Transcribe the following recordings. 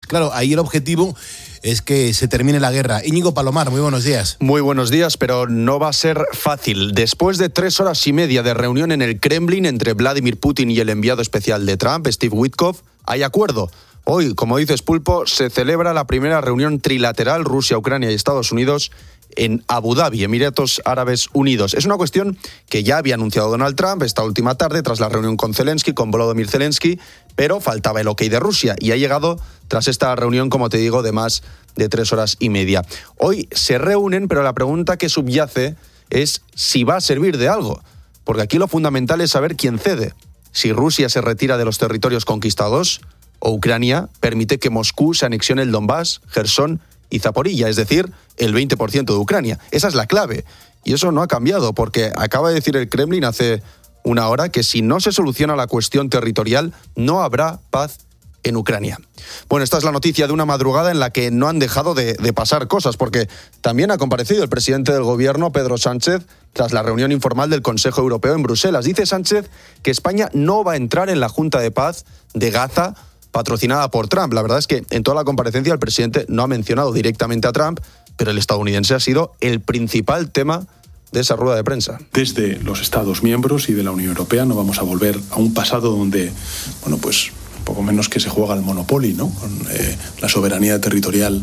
Claro, ahí el objetivo es que se termine la guerra. Íñigo Palomar, muy buenos días. Muy buenos días, pero no va a ser fácil. Después de 3 horas y media de reunión en el Kremlin entre Vladimir Putin y el enviado especial de Trump, Steve Witkoff, hay acuerdo. Hoy, como dices, Pulpo, se celebra la primera reunión trilateral Rusia, Ucrania y Estados Unidos en Abu Dhabi, Emiratos Árabes Unidos. Es una cuestión que ya había anunciado Donald Trump esta última tarde tras la reunión con Volodymyr Zelensky, pero faltaba el ok de Rusia y ha llegado tras esta reunión, como te digo, de más de 3 horas y media. Hoy se reúnen, pero la pregunta que subyace es si va a servir de algo, porque aquí lo fundamental es saber quién cede. Si Rusia se retira de los territorios conquistados o Ucrania permite que Moscú se anexione el Donbass, Jersón y Zaporilla, es decir, el 20% de Ucrania. Esa es la clave. Y eso no ha cambiado, porque acaba de decir el Kremlin hace una hora que si no se soluciona la cuestión territorial, no habrá paz en Ucrania. Bueno, esta es la noticia de una madrugada en la que no han dejado de pasar cosas, porque también ha comparecido el presidente del gobierno, Pedro Sánchez, tras la reunión informal del Consejo Europeo en Bruselas. Dice Sánchez que España no va a entrar en la Junta de Paz de Gaza, patrocinada por Trump. La verdad es que en toda la comparecencia el presidente no ha mencionado directamente a Trump, pero el estadounidense ha sido el principal tema de esa rueda de prensa. Desde los Estados miembros y de la Unión Europea no vamos a volver a un pasado donde, pues poco menos que se juega al Monopoly, ¿no? Con la soberanía territorial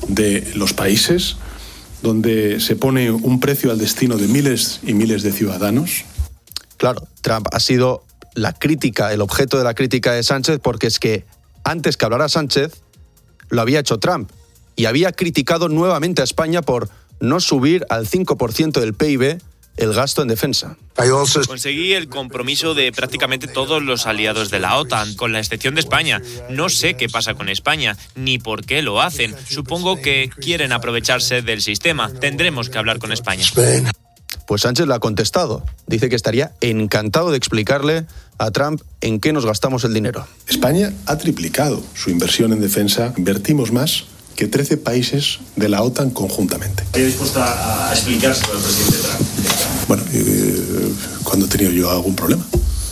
de los países, donde se pone un precio al destino de miles y miles de ciudadanos. Claro, Trump ha sido la crítica, el objeto de la crítica de Sánchez, porque es que antes que hablara Sánchez, lo había hecho Trump y había criticado nuevamente a España por no subir al 5% del PIB el gasto en defensa. Conseguí el compromiso de prácticamente todos los aliados de la OTAN, con la excepción de España. No sé qué pasa con España, ni por qué lo hacen. Supongo que quieren aprovecharse del sistema. Tendremos que hablar con España. Pues Sánchez le ha contestado. Dice que estaría encantado de explicarle a Trump en qué nos gastamos el dinero. España ha triplicado su inversión en defensa. Invertimos más que 13 países de la OTAN conjuntamente. ¿Estoy dispuesta a explicárselo al presidente Trump? Bueno, ¿cuándo he tenido yo algún problema?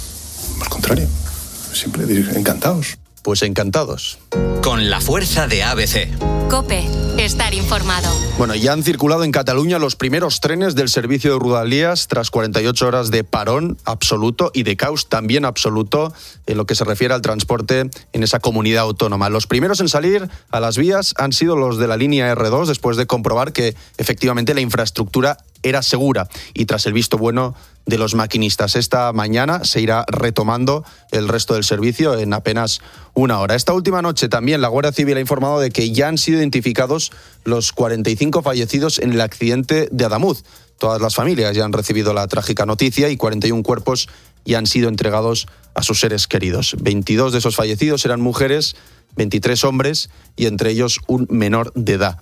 Al contrario, siempre encantados. Pues encantados. Con la fuerza de ABC. COPE. Estar informado. Bueno, ya han circulado en Cataluña los primeros trenes del servicio de Rodalies tras 48 horas de parón absoluto y de caos también absoluto en lo que se refiere al transporte en esa comunidad autónoma. Los primeros en salir a las vías han sido los de la línea R2 después de comprobar que efectivamente la infraestructura era segura y tras el visto bueno de los maquinistas. Esta mañana se irá retomando el resto del servicio en apenas una hora. Esta última noche también la Guardia Civil ha informado de que ya han sido identificados los 45 fallecidos en el accidente de Adamuz. Todas las familias ya han recibido la trágica noticia y 41 cuerpos ya han sido entregados a sus seres queridos. 22 de esos fallecidos eran mujeres, 23 hombres y entre ellos un menor de edad.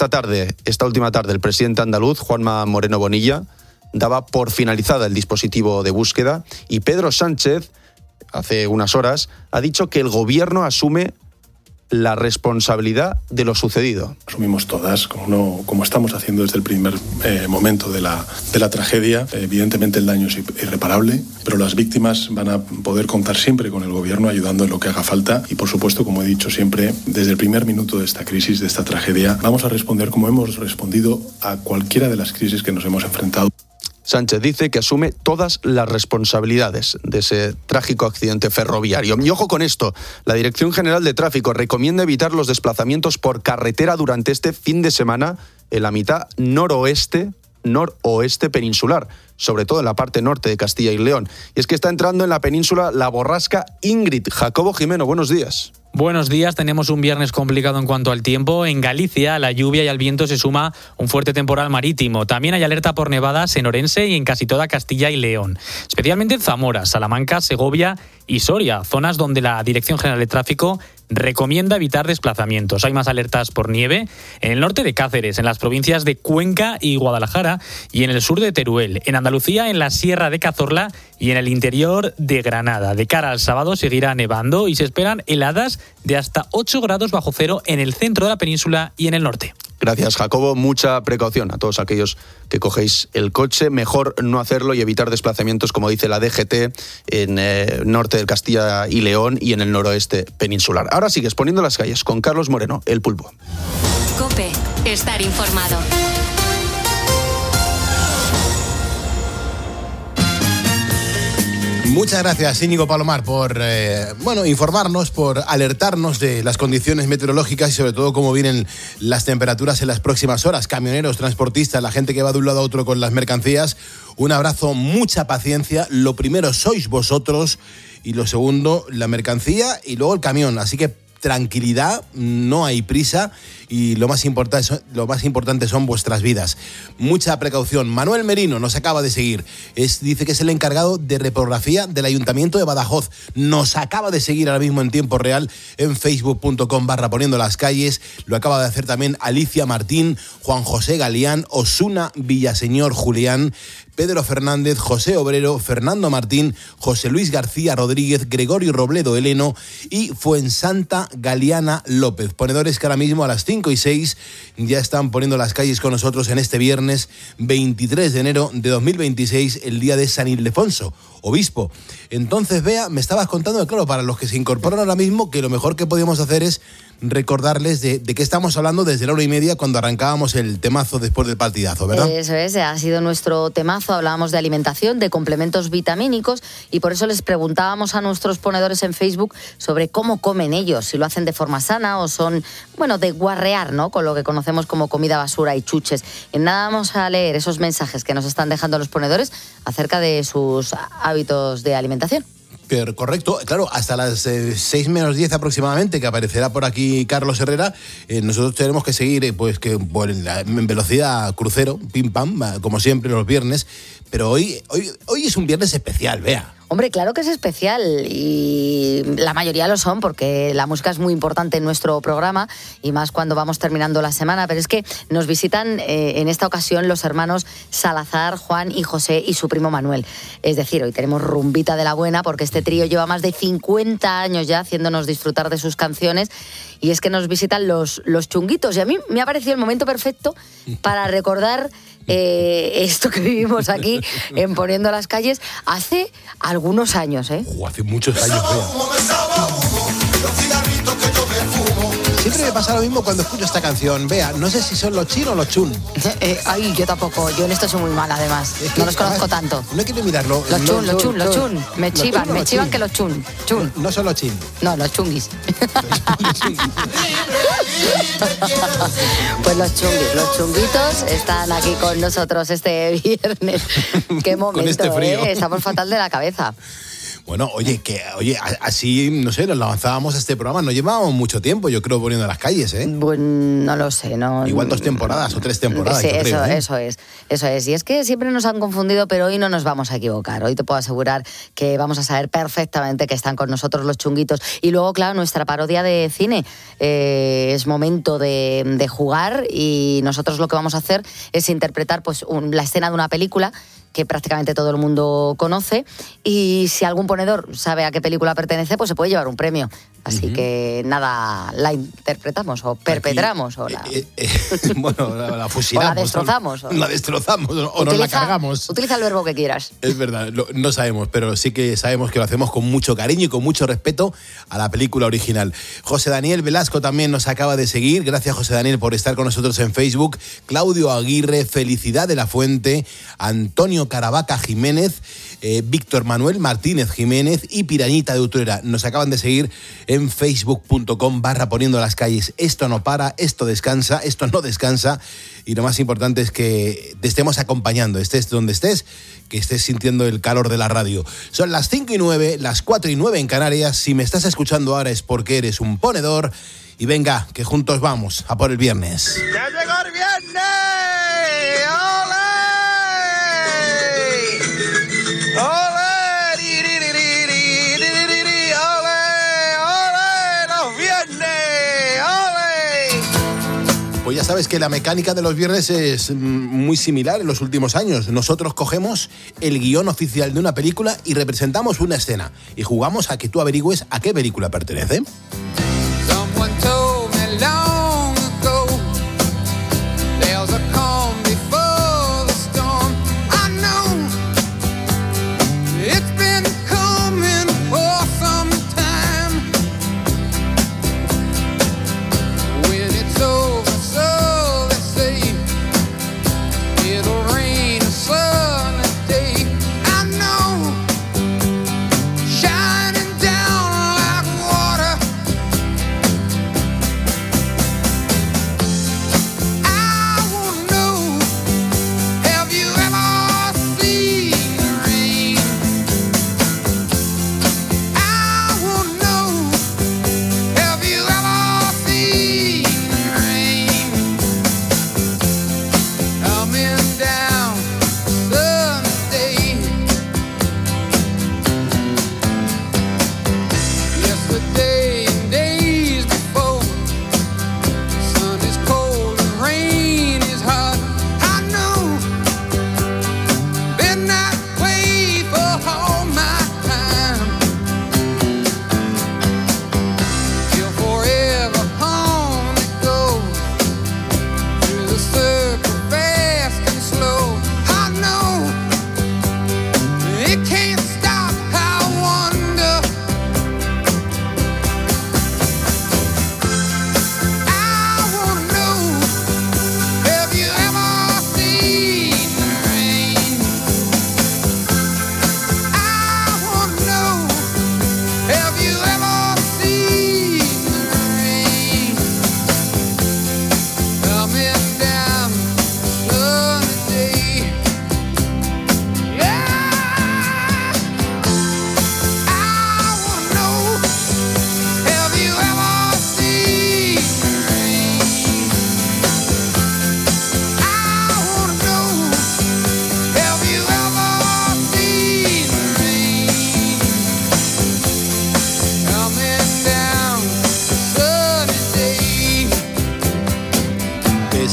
Esta última tarde, el presidente andaluz, Juanma Moreno Bonilla, daba por finalizada el dispositivo de búsqueda y Pedro Sánchez, hace unas horas, ha dicho que el gobierno asume la responsabilidad de lo sucedido. Asumimos todas, como estamos haciendo desde el primer momento de la tragedia. Evidentemente el daño es irreparable, pero las víctimas van a poder contar siempre con el gobierno ayudando en lo que haga falta y, por supuesto, como he dicho siempre, desde el primer minuto de esta crisis, de esta tragedia, vamos a responder como hemos respondido a cualquiera de las crisis que nos hemos enfrentado. Sánchez dice que asume todas las responsabilidades de ese trágico accidente ferroviario. Y ojo con esto, la Dirección General de Tráfico recomienda evitar los desplazamientos por carretera durante este fin de semana en la mitad noroeste peninsular, sobre todo en la parte norte de Castilla y León. Y es que está entrando en la península la borrasca Ingrid. Jacobo Jimeno, buenos días. Buenos días, tenemos un viernes complicado en cuanto al tiempo. En Galicia, a la lluvia y al viento se suma un fuerte temporal marítimo. También hay alerta por nevadas en Orense y en casi toda Castilla y León. Especialmente en Zamora, Salamanca, Segovia y Soria, zonas donde la Dirección General de Tráfico recomienda evitar desplazamientos. Hay más alertas por nieve en el norte de Cáceres, en las provincias de Cuenca y Guadalajara y en el sur de Teruel. En Andalucía, en la Sierra de Cazorla y en el interior de Granada. De cara al sábado seguirá nevando y se esperan heladas de hasta 8 grados bajo cero en el centro de la península y en el norte. Gracias, Jacobo. Mucha precaución a todos aquellos que cogéis el coche. Mejor no hacerlo y evitar desplazamientos, como dice la DGT, en norte de Castilla y León y en el noroeste peninsular. Ahora sigues poniendo las calles con Carlos Moreno, el Pulpo. COPE, estar informado. Muchas gracias, Íñigo Palomar, por informarnos, por alertarnos de las condiciones meteorológicas y sobre todo cómo vienen las temperaturas en las próximas horas. Camioneros, transportistas, la gente que va de un lado a otro con las mercancías, un abrazo, mucha paciencia. Lo primero sois vosotros y lo segundo, la mercancía y luego el camión. Así que tranquilidad, no hay prisa y lo más importante son vuestras vidas. Mucha precaución. Manuel Merino nos acaba de seguir. Dice que es el encargado de reprografía del Ayuntamiento de Badajoz. Nos acaba de seguir ahora mismo en tiempo real en facebook.com/poniendo las calles. Lo acaba de hacer también Alicia Martín, Juan José Galeán, Osuna Villaseñor Julián, Pedro Fernández, José Obrero, Fernando Martín, José Luis García Rodríguez, Gregorio Robledo Heleno y Fuensanta Galeana López. Ponedores que ahora mismo a las 5:06 ya están poniendo las calles con nosotros en este viernes 23 de enero de 2026, el día de San Ildefonso, obispo. Entonces, Bea, me estabas contando, claro, para los que se incorporan ahora mismo, que lo mejor que podíamos hacer es recordarles de qué estamos hablando desde la 1:30 cuando arrancábamos el temazo después del partidazo, ¿verdad? Eso es, ha sido nuestro temazo. Hablábamos de alimentación, de complementos vitamínicos y por eso les preguntábamos a nuestros ponedores en Facebook sobre cómo comen ellos, si lo hacen de forma sana o son, de guarrear, ¿no? Con lo que conocemos como comida basura y chuches. En nada vamos a leer esos mensajes que nos están dejando los ponedores acerca de sus hábitos de alimentación. Correcto, claro, hasta las 6 menos 10 aproximadamente, que aparecerá por aquí Carlos Herrera, nosotros tenemos que seguir en velocidad crucero, pim pam, como siempre los viernes, pero hoy es un viernes especial, Bea. Hombre, claro que es especial y la mayoría lo son porque la música es muy importante en nuestro programa y más cuando vamos terminando la semana, pero es que nos visitan en esta ocasión los hermanos Salazar, Juan y José y su primo Manuel. Es decir, hoy tenemos rumbita de la buena porque este trío lleva más de 50 años ya haciéndonos disfrutar de sus canciones y es que nos visitan los chunguitos y a mí me ha parecido el momento perfecto para recordar esto que vivimos aquí en Poniendo las Calles hace algunos años, ¿eh? Hace muchos años, Bea. Siempre me pasa lo mismo cuando escucho esta canción. Vea, no sé si son los chin o los chun. Ay, yo tampoco. Yo en esto soy muy mala, además. Es que, no los conozco tanto. No quiero mirarlo. Los chun. Me chivan que los chun. No son los chin. No, los chunguis. Pues los chunguitos están aquí con nosotros este viernes. Qué momento, con este frío. Estamos fatal de la cabeza. Bueno, así, no sé, nos avanzábamos a este programa. No llevábamos mucho tiempo, yo creo, poniendo las calles, ¿eh? Pues no lo sé, ¿no? Igual 2 temporadas o 3 temporadas, sí, yo creo, eso es. Y es que siempre nos han confundido, pero hoy no nos vamos a equivocar. Hoy te puedo asegurar que vamos a saber perfectamente que están con nosotros los chunguitos. Y luego, claro, nuestra parodia de cine. Es momento de jugar y nosotros lo que vamos a hacer es interpretar la escena de una película que prácticamente todo el mundo conoce y si algún ponedor sabe a qué película pertenece, pues se puede llevar un premio. Así que nada, la interpretamos o perpetramos o la... la fusilamos. O la destrozamos. La destrozamos o nos la cargamos. Utiliza el verbo que quieras. Es verdad, no sabemos, pero sí que sabemos que lo hacemos con mucho cariño y con mucho respeto a la película original. José Daniel Velasco también nos acaba de seguir. Gracias, José Daniel, por estar con nosotros en Facebook. Claudio Aguirre, Felicidad de la Fuente, Antonio Caravaca Jiménez, Víctor Manuel Martínez Jiménez y Pirañita de Utrera. Nos acaban de seguir en facebook.com/poniendo las calles. Esto no para, esto no descansa y lo más importante es que te estemos acompañando, estés donde estés, que estés sintiendo el calor de la radio. Son las 5:09, las 4:09 en Canarias. Si me estás escuchando ahora es porque eres un ponedor y venga, que juntos vamos a por el viernes. ¡Ya llegó el viernes! Pues ya sabes que la mecánica de los viernes es muy similar en los últimos años. Nosotros cogemos el guión oficial de una película y representamos una escena. Y jugamos a que tú averigües a qué película pertenece.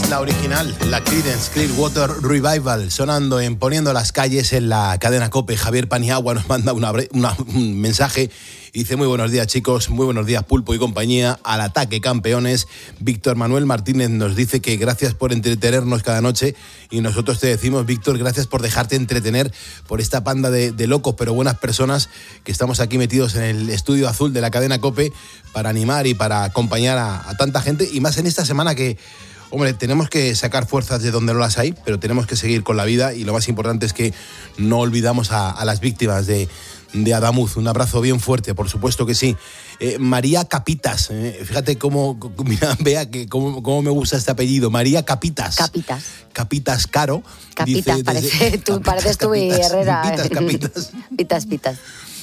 La original, la Creedence Clearwater Revival, sonando en Poniendo las Calles en la cadena COPE. Javier Paniagua nos manda un mensaje y dice: muy buenos días, chicos, muy buenos días, Pulpo y compañía, al ataque, campeones. Víctor Manuel Martínez nos dice que gracias por entretenernos cada noche, y nosotros te decimos, Víctor, gracias por dejarte entretener por esta panda de locos pero buenas personas que estamos aquí metidos en el estudio azul de la cadena COPE para animar y para acompañar a tanta gente, y más en esta semana que, hombre, tenemos que sacar fuerzas de donde no las hay, pero tenemos que seguir con la vida, y lo más importante es que no olvidamos a las víctimas de Adamuz. Un abrazo bien fuerte, por supuesto que sí. María Capitas, fíjate cómo, mira, vea que cómo me gusta este apellido, María Capitas. Capitas Caro. Capitas, dice, pareces tú y Herrera. Capitas.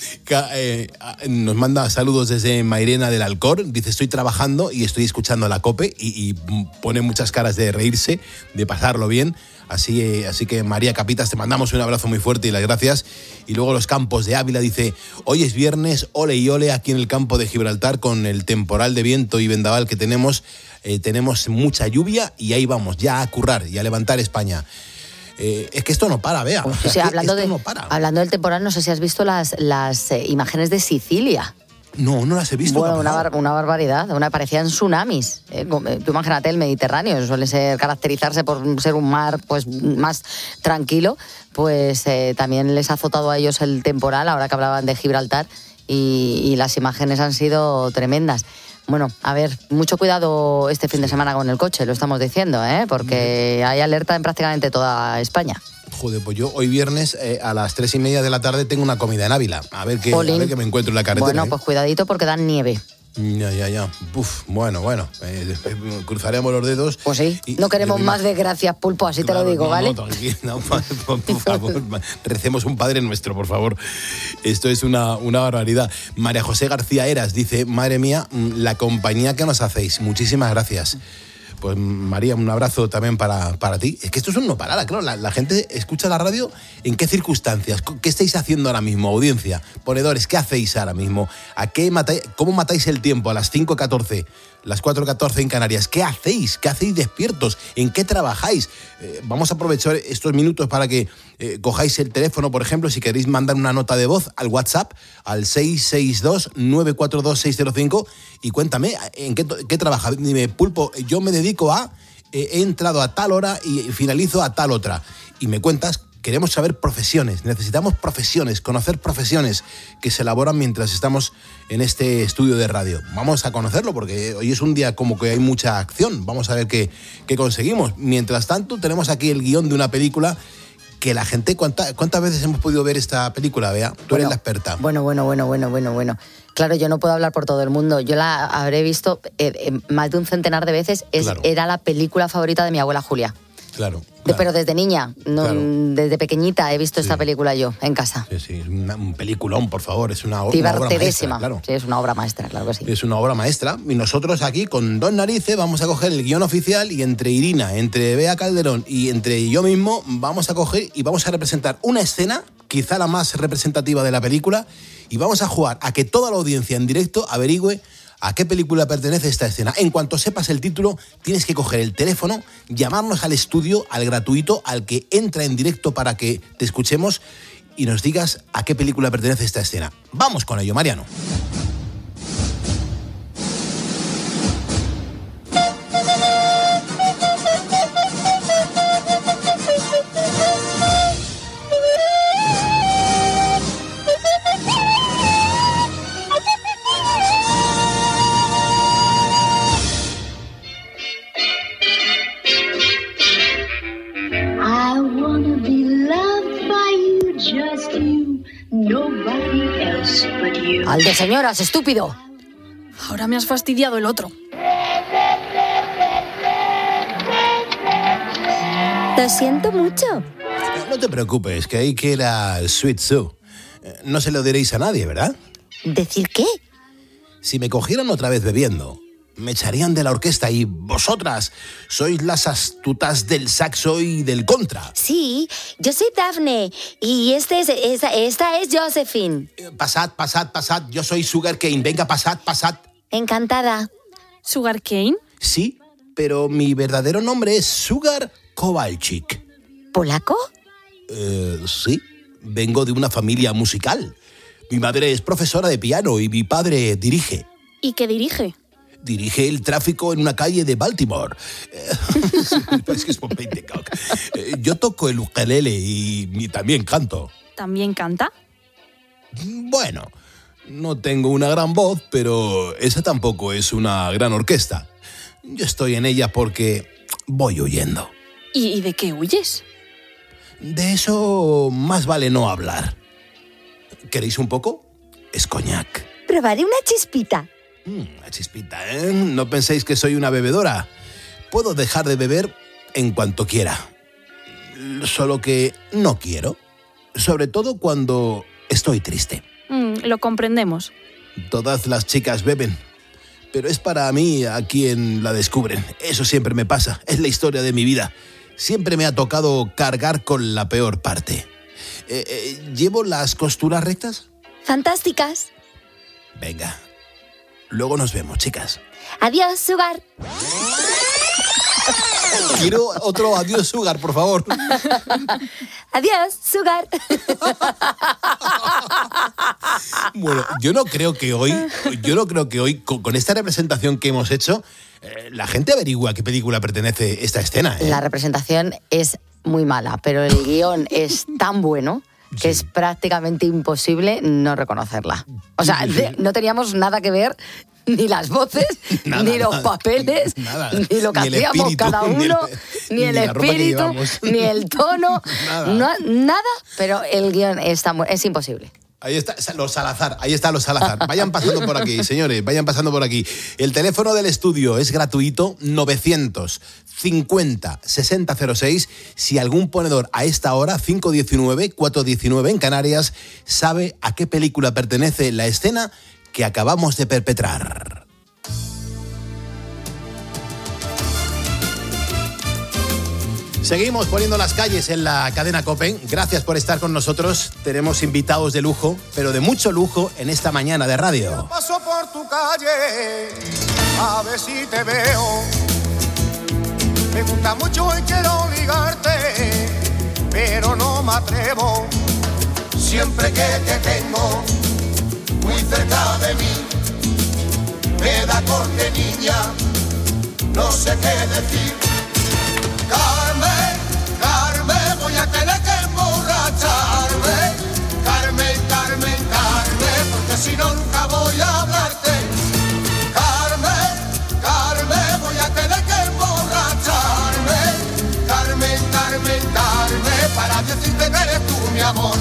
Nos manda saludos desde Mairena del Alcor. Dice: estoy trabajando y estoy escuchando la COPE, y pone muchas caras de reírse, de pasarlo bien. Así que, María Capitas, te mandamos un abrazo muy fuerte y las gracias. Y luego Los Campos de Ávila dice: hoy es viernes, ole y ole aquí en el campo de Gibraltar, con el temporal de viento y vendaval que tenemos mucha lluvia, y ahí vamos ya a currar y a levantar España. Es que esto no para, Bea. Pues, hablando del temporal, no sé si has visto las imágenes de Sicilia. No las he visto. Bueno, una barbaridad. Parecían tsunamis. Tú imagínate el Mediterráneo, suele caracterizarse por ser un mar pues más tranquilo. Pues también les ha azotado a ellos el temporal, ahora que hablaban de Gibraltar, y las imágenes han sido tremendas. Bueno, a ver, mucho cuidado este fin de semana con el coche, lo estamos diciendo, porque hay alerta en prácticamente toda España. Joder, pues yo hoy viernes a las 3:30 de la tarde tengo una comida en Ávila. A ver qué me encuentro en la carretera. Bueno, pues cuidadito porque dan nieve. Ya. Bueno. Cruzaremos los dedos. Pues sí, no queremos más desgracias, Pulpo, así claro, te lo digo, ¿vale? No, tranquilo, por favor, recemos un Padre Nuestro, por favor. Esto es una barbaridad. María José García Eras dice: madre mía, la compañía que nos hacéis. Muchísimas gracias. Pues María, un abrazo también para ti. Es que esto es un no parar, claro, la gente escucha la radio. ¿En qué circunstancias? ¿Qué estáis haciendo ahora mismo, audiencia? Ponedores, ¿qué hacéis ahora mismo? ¿Cómo matáis el tiempo a las 5:14, las 4:14 en Canarias? ¿Qué hacéis? ¿Qué hacéis despiertos? ¿En qué trabajáis? Vamos a aprovechar estos minutos para que cojáis el teléfono, por ejemplo, si queréis mandar una nota de voz al WhatsApp, al 662-942-605, y cuéntame, ¿en qué trabajas? Dime, Pulpo, yo me dedico a... he entrado a tal hora y finalizo a tal otra. Y me cuentas. Queremos saber profesiones, necesitamos profesiones, conocer profesiones que se elaboran mientras estamos en este estudio de radio. Vamos a conocerlo porque hoy es un día como que hay mucha acción. Vamos a ver qué conseguimos. Mientras tanto, tenemos aquí el guión de una película que la gente... ¿Cuántas veces hemos podido ver esta película, Bea? Tú eres la experta. Bueno. Claro, yo no puedo hablar por todo el mundo. Yo la habré visto más de un centenar de veces. Era la película favorita de mi abuela Julia. Claro. Pero desde niña, desde pequeñita he visto esta película yo, en casa. Sí, es un peliculón, por favor, es una obra maestra. Claro. Sí, es una obra maestra, claro que sí. Es una obra maestra, y nosotros aquí, con dos narices, vamos a coger el guión oficial, y entre Irina, entre Bea Calderón y entre yo mismo, vamos a coger y vamos a representar una escena, quizá la más representativa de la película, y vamos a jugar a que toda la audiencia en directo averigüe a qué película pertenece esta escena. En cuanto sepas el título, tienes que coger el teléfono, llamarnos al estudio, al gratuito, al que entra en directo para que te escuchemos y nos digas a qué película pertenece esta escena. Vamos con ello, Mariano. ¡Al de señoras, estúpido! Ahora me has fastidiado el otro. Lo siento mucho. No te preocupes, que ahí queda el Sweet Sue. No se lo diréis a nadie, ¿verdad? ¿Decir qué? Si me cogieran otra vez bebiendo, me echarían de la orquesta, y vosotras sois las astutas del saxo y del contra. Sí, yo soy Daphne y esta es Josephine. Pasad, yo soy Sugar Cane. Venga, pasad. Encantada. ¿Sugar Cane? Sí, pero mi verdadero nombre es Sugar Kowalczyk. ¿Polaco? Sí, vengo de una familia musical. Mi madre es profesora de piano y mi padre dirige. ¿Y qué dirige? Dirige el tráfico en una calle de Baltimore. Es que es Pompey de Cock. Yo toco el ukelele y también canto. ¿También canta? Bueno, no tengo una gran voz, pero esa tampoco es una gran orquesta. Yo estoy en ella porque voy huyendo. ¿Y de qué huyes? De eso más vale no hablar. ¿Queréis un poco? Es coñac. Probaré una chispita. Una chispita, ¿eh? No penséis que soy una bebedora. Puedo dejar de beber en cuanto quiera. Solo que no quiero. Sobre todo cuando estoy triste. Lo comprendemos. Todas las chicas beben. Pero es para mí a quien la descubren. Eso siempre me pasa. Es la historia de mi vida. Siempre me ha tocado cargar con la peor parte. ¿Llevo las costuras rectas? Fantásticas. Venga. Luego nos vemos, chicas. Adiós, Sugar. Quiero otro adiós, Sugar, por favor. Adiós, Sugar. Bueno, yo no creo que hoy, con esta representación que hemos hecho, la gente averigua a qué película pertenece esta escena. La representación es muy mala, pero el guión es tan bueno que es prácticamente imposible no reconocerla. O sea, no teníamos nada que ver, ni las voces, ni los papeles, ni lo que hacíamos cada uno, ni el espíritu, ni el tono, nada, pero el guión es imposible. Ahí está los Salazar, Vayan pasando por aquí, señores, vayan pasando por aquí. El teléfono del estudio es gratuito, 950-6006. Si algún ponedor a esta hora, 519-419 en Canarias, sabe a qué película pertenece la escena que acabamos de perpetrar. Seguimos poniendo las calles en la cadena COPE. Gracias por estar con nosotros. Tenemos invitados de lujo, pero de mucho lujo en esta mañana de radio. Yo paso por tu calle, a ver si te veo. Me gusta mucho y quiero ligarte, pero no me atrevo. Siempre que te tengo muy cerca de mí, me da corte, niña, no sé qué decir. Carmen, Carmen, voy a tener que emborracharme. Carmen, Carmen, Carmen, porque si no nunca voy a hablarte. Carmen, Carmen, voy a tener que emborracharme. Carmen, Carmen, Carmen, para decirte que eres tú mi amor.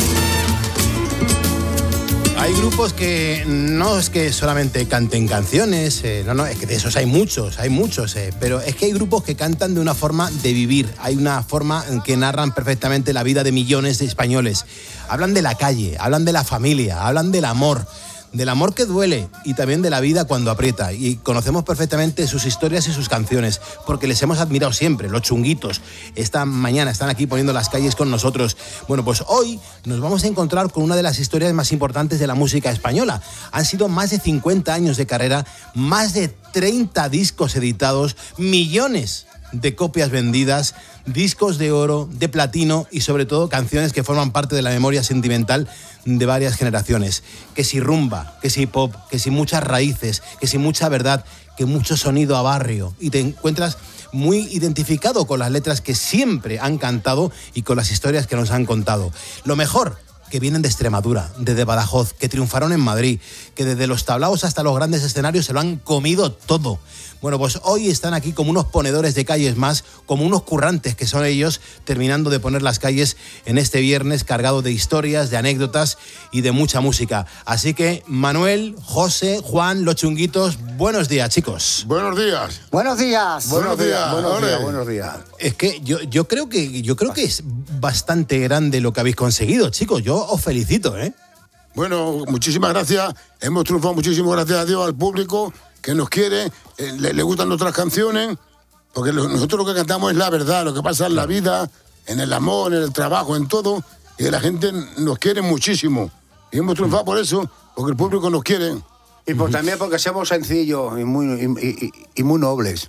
Hay grupos que no es que solamente canten canciones, es que de esos hay muchos, pero es que hay grupos que cantan de una forma de vivir, hay una forma en que narran perfectamente la vida de millones de españoles. Hablan de la calle, hablan de la familia, hablan del amor que duele y también de la vida cuando aprieta. Y conocemos perfectamente sus historias y sus canciones, porque les hemos admirado siempre, los Chunguitos. Esta mañana están aquí poniendo las calles con nosotros. Bueno, pues hoy nos vamos a encontrar con una de las historias más importantes de la música española. Han sido más de 50 años de carrera, más de 30 discos editados, millones de copias vendidas, discos de oro, de platino y sobre todo canciones que forman parte de la memoria sentimental de varias generaciones. Que si rumba, que si pop, que si muchas raíces, que si mucha verdad, que mucho sonido a barrio. Y te encuentras muy identificado con las letras que siempre han cantado y con las historias que nos han contado. Lo mejor, que vienen de Extremadura, desde Badajoz, que triunfaron en Madrid, que desde los tablaos hasta los grandes escenarios se lo han comido todo. Bueno, pues hoy están aquí como unos ponedores de calles más, como unos currantes que son ellos, terminando de poner las calles en este viernes cargado de historias, de anécdotas y de mucha música. Así que Manuel, José, Juan, los Chunguitos, buenos días, chicos. Buenos días. Buenos días. Buenos días. Buenos días. Es que yo creo que es bastante grande lo que habéis conseguido, chicos. Yo os felicito, ¿eh? Bueno, muchísimas gracias. Hemos triunfado muchísimo, gracias a Dios, al público que nos quiere, le gustan nuestras canciones, porque nosotros lo que cantamos es la verdad, lo que pasa en la vida, en el amor, en el trabajo, en todo, y la gente nos quiere muchísimo. Y hemos triunfado por eso, porque el público nos quiere. Y también porque somos sencillos y muy nobles.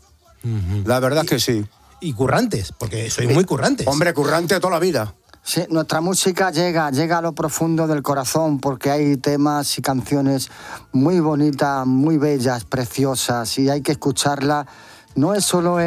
La verdad es que sí. Y currantes, porque sois muy currantes. Hombre, currante toda la vida. Sí, nuestra música llega a lo profundo del corazón porque hay temas y canciones muy bonitas, muy bellas, preciosas y hay que escucharlas. No es solo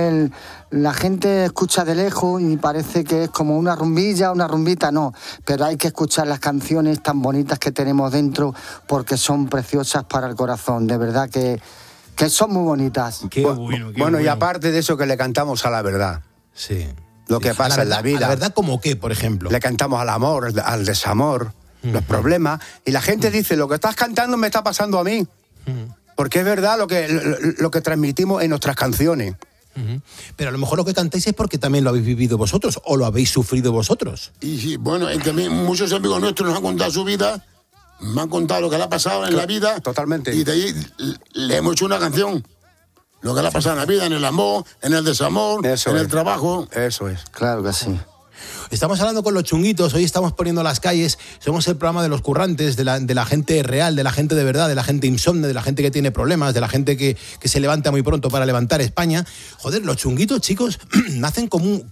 la gente escucha de lejos y parece que es como una rumbilla, una rumbita, no. Pero hay que escuchar las canciones tan bonitas que tenemos dentro porque son preciosas para el corazón. De verdad que son muy bonitas. Qué bueno, qué bueno, y aparte de eso que le cantamos a la verdad. Sí. Lo que pasa en la vida. ¿La verdad como qué, por ejemplo? Le cantamos al amor, al desamor, los problemas. Y la gente dice, lo que estás cantando me está pasando a mí. Porque es verdad lo que transmitimos en nuestras canciones. Pero a lo mejor lo que cantáis es porque también lo habéis vivido vosotros o lo habéis sufrido vosotros. Y sí, bueno, también muchos amigos nuestros nos han contado su vida, me han contado lo que le ha pasado en la vida. Totalmente. Y de ahí le hemos hecho una canción. Lo que le ha pasado en la vida, en el amor, en el desamor, en el trabajo. Eso es. Claro que sí. Estamos hablando con los chunguitos, hoy estamos poniendo las calles, somos el programa de los currantes, de la gente real, de la gente de verdad, de la gente insomne, de la gente que tiene problemas, de la gente que se levanta muy pronto para levantar España. Joder, los chunguitos, chicos, nacen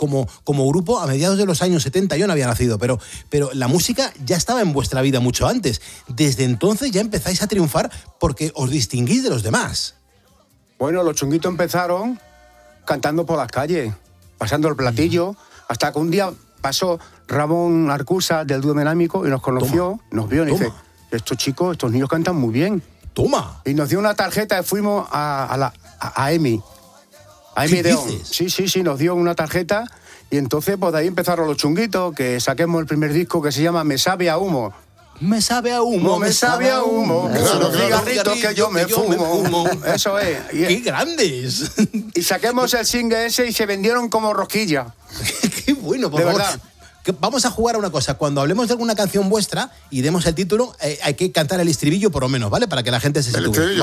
como grupo a mediados de los años 70, yo no había nacido, pero la música ya estaba en vuestra vida mucho antes. Desde entonces ya empezáis a triunfar porque os distinguís de los demás. Bueno, los chunguitos empezaron cantando por las calles, pasando el platillo, hasta que un día pasó Ramón Arcusa del dúo dinámico y nos conoció, nos vio y dice, estos niños cantan muy bien. Toma. Y nos dio una tarjeta y fuimos a EMI. A EMI de ON. Sí, nos dio una tarjeta y entonces pues de ahí empezaron los chunguitos, que saquemos el primer disco que se llama Me sabe a humo. Me sabe a humo, me sabe a humo, que son los cigarritos que yo me fumo. Eso es. ¡Qué grandes! Y saquemos el single ese y se vendieron como rosquilla. ¡Qué bueno, por favor! Verdad. Vamos a jugar a una cosa. Cuando hablemos de alguna canción vuestra y demos el título, hay que cantar el estribillo por lo menos, ¿vale? Para que la gente se sitúe.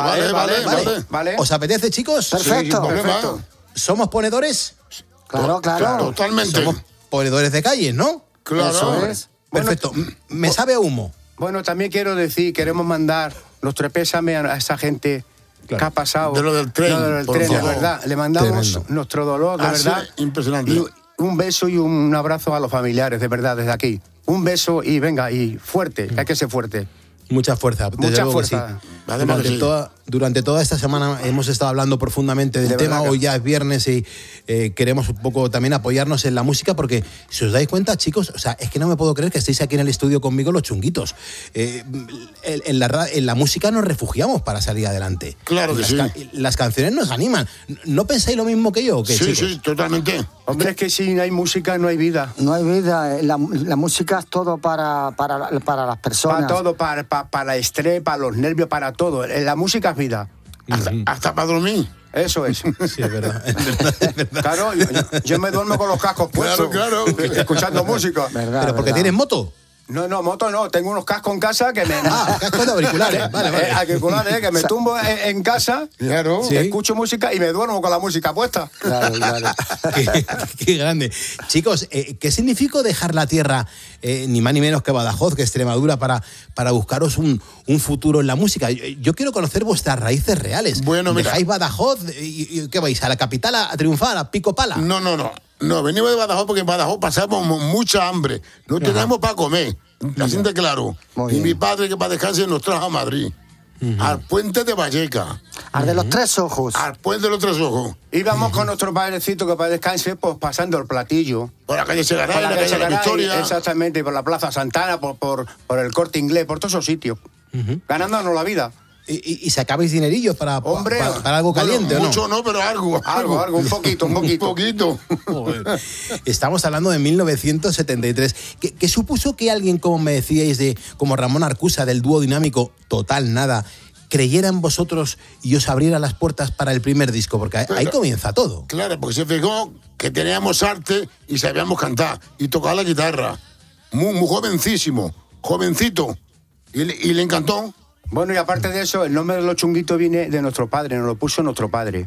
Vale. ¿Os apetece, chicos? Perfecto. Sí, perfecto. ¿Somos ponedores? Claro. Totalmente. Somos ponedores de calles, ¿no? Claro. Eso es. Perfecto. Me sabe a humo. Bueno, también quiero decir, queremos mandar nuestro pésame a esa gente que ha pasado. De lo del tren, de verdad. Le mandamos nuestro dolor, de verdad. Impresionante. Y un beso y un abrazo a los familiares, de verdad, desde aquí. Un beso y venga, y fuerte, hay que ser fuerte. Mucha fuerza. Mucha fuerza. Sí. Durante toda esta semana hemos estado hablando profundamente del tema. Hoy ya es viernes y queremos un poco también apoyarnos en la música porque, si os dais cuenta, chicos, o sea, es que no me puedo creer que estéis aquí en el estudio conmigo los chunguitos. En la música nos refugiamos para salir adelante. Claro que sí. Las canciones nos animan. ¿No pensáis lo mismo que yo? ¿O qué, sí, chicos? Sí, totalmente. Hombre, es que si no hay música, no hay vida. No hay vida. La música es todo para las personas. Para todo, para el estrés, para los nervios, para todo. La música es vida. Hasta para dormir. Eso es. Sí, es verdad. Es verdad. Claro, yo me duermo con los cascos puestos. Claro. Escuchando música. ¿Pero porque tienes moto? No, moto no. Tengo unos cascos en casa que me... cascos de auriculares. Vale. Auriculares, que me tumbo en casa, claro. Escucho música y me duermo con la música puesta. Claro. Qué grande. Chicos, ¿qué significó dejar la tierra, ni más ni menos que Badajoz, que Extremadura, para buscaros un futuro en la música? Yo quiero conocer vuestras raíces reales. Bueno, mira. ¿Dejáis Badajoz y qué vais? ¿A la capital a triunfar, a pico pala? No, venimos de Badajoz porque en Badajoz pasamos mucha hambre. No tenemos para comer. Así de claro. Y mi padre, que para descansar, nos trajo a Madrid. Al puente de Valleca. Al de los Tres Ojos. Al puente de los Tres Ojos. Íbamos con nuestro padrecito que para descanse, pues pasando el platillo. Por la calle Segaray, la calle de la Victoria. Exactamente, por la Plaza Santana, por el Corte Inglés, por todos esos sitios. Ganándonos la vida. ¿Y sacabais dinerillos para algo caliente, mucho, o no? No, pero algo, un poquito. Un poquito. Estamos hablando de 1973. ¿Qué supuso que alguien, como me decíais, como Ramón Arcusa, del dúo dinámico Total Nada, creyera en vosotros y os abriera las puertas para el primer disco? Porque ahí comienza todo. Claro, porque se fijó que teníamos arte y sabíamos cantar y tocar la guitarra. Muy jovencito. Y le encantó. Bueno, y aparte de eso, el nombre de los chunguitos viene de nuestro padre, nos lo puso nuestro padre.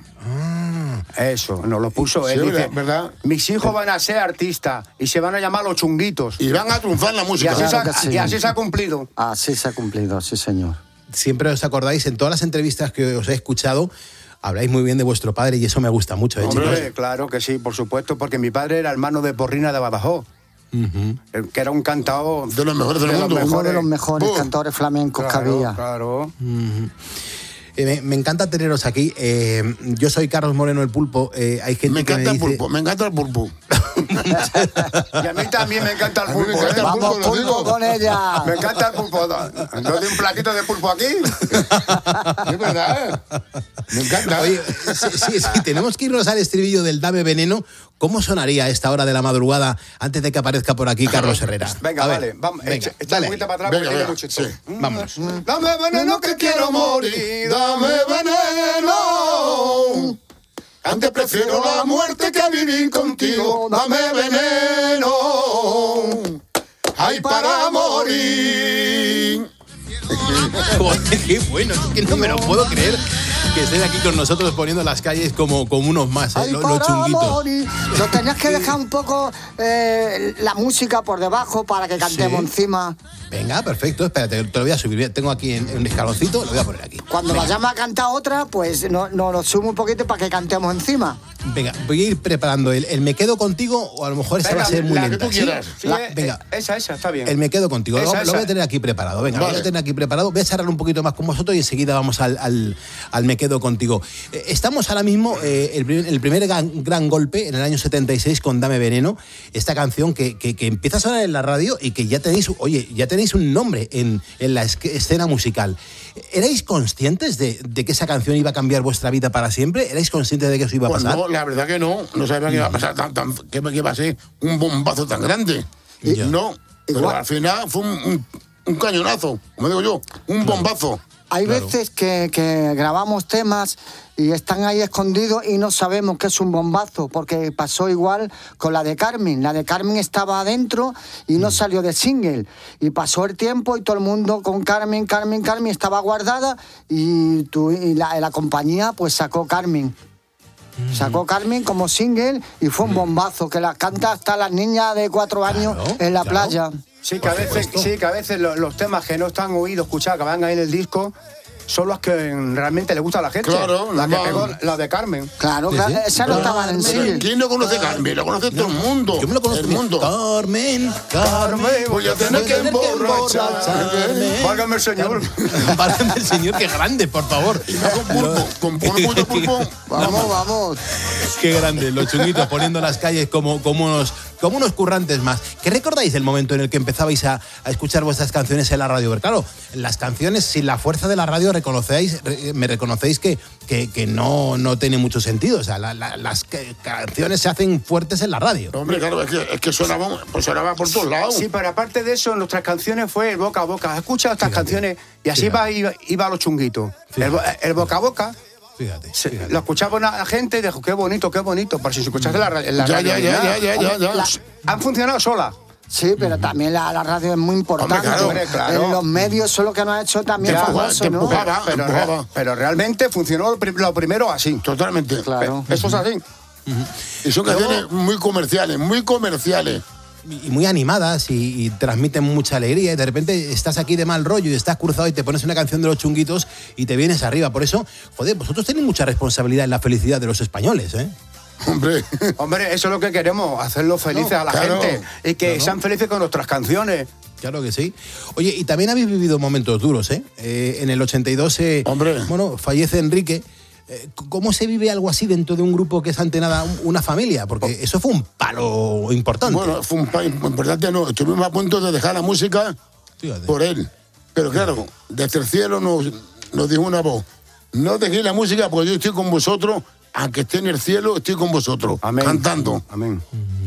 Eso, nos lo puso él. Sí, dice, ¿verdad? Mis hijos van a ser artistas y se van a llamar los chunguitos. Y van a triunfar en la música. Y así se ha cumplido. Así se ha cumplido, sí, señor. Siempre os acordáis, en todas las entrevistas que os he escuchado, habláis muy bien de vuestro padre y eso me gusta mucho, ¿eh, Hombre, chicos? claro que sí, por supuesto, porque mi padre era hermano de Porrina de Badajoz, que era un cantador de los mejores del mundo. Uno de los mejores cantadores flamencos que había. Claro. Me encanta teneros aquí. Yo soy Carlos Moreno, el Pulpo. Hay gente Me encanta que me dice... me encanta el pulpo. Y a mí también me encanta el pulpo. Vamos, lo pulpo digo. con ella. Me encanta el pulpo. ¿No de un platito de pulpo aquí? Es verdad, me encanta. Oye, si tenemos que irnos al estribillo del Dame Veneno, ¿cómo sonaría a esta hora de la madrugada antes de que aparezca por aquí Carlos Herrera? Venga, A ver, vale. Vamos, venga, echa dale. un poquito para atrás Venga, porque venga, hay mucho sí. Vamos. Dame veneno que quiero morir, dame veneno. Antes prefiero la muerte que vivir contigo. Dame veneno. Ay, para morir. Joder, qué bueno, es que no me lo puedo creer que estén aquí con nosotros poniendo las calles como unos más, Ay, los para chunguitos. morir. Nos tenías que dejar un poco la música por debajo para que cantemos Sí. encima. Venga, perfecto, espérate, te lo voy a subir. Tengo aquí en un escaloncito, lo voy a poner aquí. Cuando Venga. vayamos a cantar otra, pues nos lo sumo un poquito para que cantemos encima. Venga, voy a ir preparando el Me Quedo Contigo, o a lo mejor esta Venga, va a ser muy la que lenta. tú quieras. Sí, Venga, esa, está bien. el Me Quedo Contigo. Esa, Lo voy a esa. tener aquí preparado. Venga, lo voy a Vale. tener aquí preparado. Voy a charlar un poquito más con vosotros y enseguida vamos al Me Quedo Contigo. Estamos ahora mismo, el primer gran golpe en el año 76 con Dame Veneno, esta canción que empieza a sonar en la radio y que ya tenéis un nombre en la escena musical. ¿Erais conscientes de que esa canción iba a cambiar vuestra vida para siempre? ¿Erais conscientes de que eso iba a Pues pasar? no, la verdad que no. No sabía que iba a pasar que iba a ser un bombazo tan grande. Ya. No, pero Igual. al final fue un cañonazo, como digo yo, un bombazo. Hay Claro. veces que grabamos temas y están ahí escondidos y no sabemos que es un bombazo, porque pasó igual con la de Carmen. La de Carmen estaba adentro y no salió de single. Y pasó el tiempo y todo el mundo con Carmen estaba guardada y la compañía pues sacó Carmen. Sacó Carmen como single y fue un bombazo, que la canta hasta las niñas de 4 años en la playa. Sí, que a veces los temas que no están oídos, escuchados, que van ahí en el disco, son los que realmente le gusta a la gente. Claro, la que normal. pegó, la de Carmen. Claro, Sí, claro, sí. esa no estaba en Pero single. ¿quién no conoce Carmen? Lo conoce todo el mundo. Yo me lo conozco. El mundo. Carmen, Voy a tener que emborracharme. Válgame el Señor. Válgame el Señor, qué grande, por favor. Con mucho pulpo. Vamos. Qué grande, los chunguitos poniendo las calles como unos currantes más. ¿Qué recordáis del momento en el que empezabais a escuchar vuestras canciones en la radio? Porque claro, las canciones sin la fuerza de la radio me reconocéis que no tiene mucho sentido. O sea, las canciones se hacen fuertes en la radio. Hombre, claro, es que sonaba por todos lados. Sí, pero aparte de eso, nuestras canciones fue el boca a boca. Escucha estas canciones y así iba a los chunguitos. El boca a boca. Fíjate. Lo escuchaba la gente y dijo, qué bonito. Por si se escuchase en la radio. Ya. Han funcionado solas. Sí, pero también la radio es muy importante. Hombre, claro. En los medios eso es lo que nos ha hecho también famoso, ¿no? empujaba. Pero realmente funcionó lo primero así. Totalmente. Claro. Eso es así. Y son canciones muy comerciales. Y muy animadas y transmiten mucha alegría y de repente estás aquí de mal rollo y estás cruzado y te pones una canción de los chunguitos y te vienes arriba. Por eso, joder, vosotros tenéis mucha responsabilidad en la felicidad de los españoles, ¿eh? Hombre, eso es lo que queremos, hacerlos felices a la gente y que sean felices con nuestras canciones. Claro que sí. Oye, y también habéis vivido momentos duros, ¿eh? En el 82, fallece Enrique. ¿Cómo se vive algo así dentro de un grupo que es ante nada una familia? Porque eso fue un palo importante. Bueno, fue un palo importante, no. Estuvimos a punto de dejar la música por él. Pero claro, desde el cielo nos dijo una voz: no dejéis la música porque yo estoy con vosotros, aunque esté en el cielo, estoy con vosotros, cantando. Amén.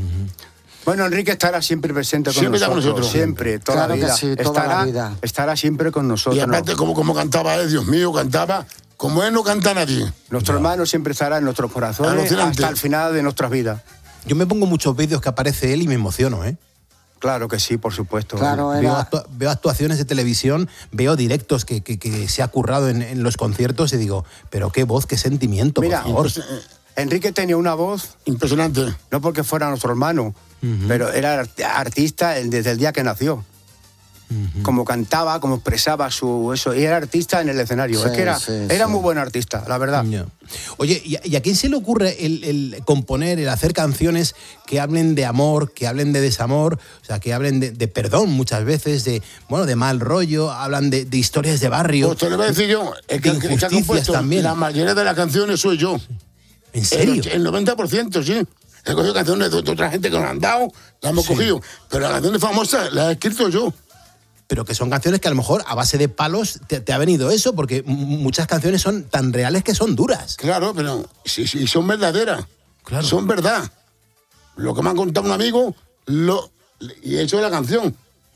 Bueno, Enrique estará siempre presente con Siempre está con nosotros. nosotros. Siempre, toda Claro la vida. que sí, toda la vida. Estará siempre con nosotros. Y aparte, como cantaba él, Dios mío, cantaba como él no canta nadie. Nuestro hermano siempre estará en nuestros corazones Alucinante. hasta el final de nuestras vidas. Yo me pongo muchos vídeos que aparece él y me emociono, ¿eh? Claro que sí, por supuesto. Claro, Veo actuaciones de televisión, veo directos que se ha currado en los conciertos y digo, pero qué voz, qué sentimiento, Mira, por favor. Enrique tenía una voz impresionante. No porque fuera nuestro hermano, pero era artista desde el día que nació. Como cantaba, como expresaba su eso. Y era artista en el escenario. Sí, es que era muy buen artista, la verdad. Oye, ¿y a quién se le ocurre el componer, el hacer canciones que hablen de amor, que hablen de desamor, o sea, que hablen de perdón muchas veces, de mal rollo, hablan de historias de barrio? Pues te lo voy a decir yo, el que ha compuesto también. La mayoría de las canciones soy yo. ¿En serio? El 90%, sí. He cogido canciones de otra gente que nos han dado, las hemos cogido. Pero las canciones famosas las he escrito yo. Pero que son canciones que a lo mejor a base de palos te ha venido eso, porque muchas canciones son tan reales que son duras. Claro, pero si son verdaderas. Claro. Son verdad. Lo que me ha contado un amigo, y he hecho la canción.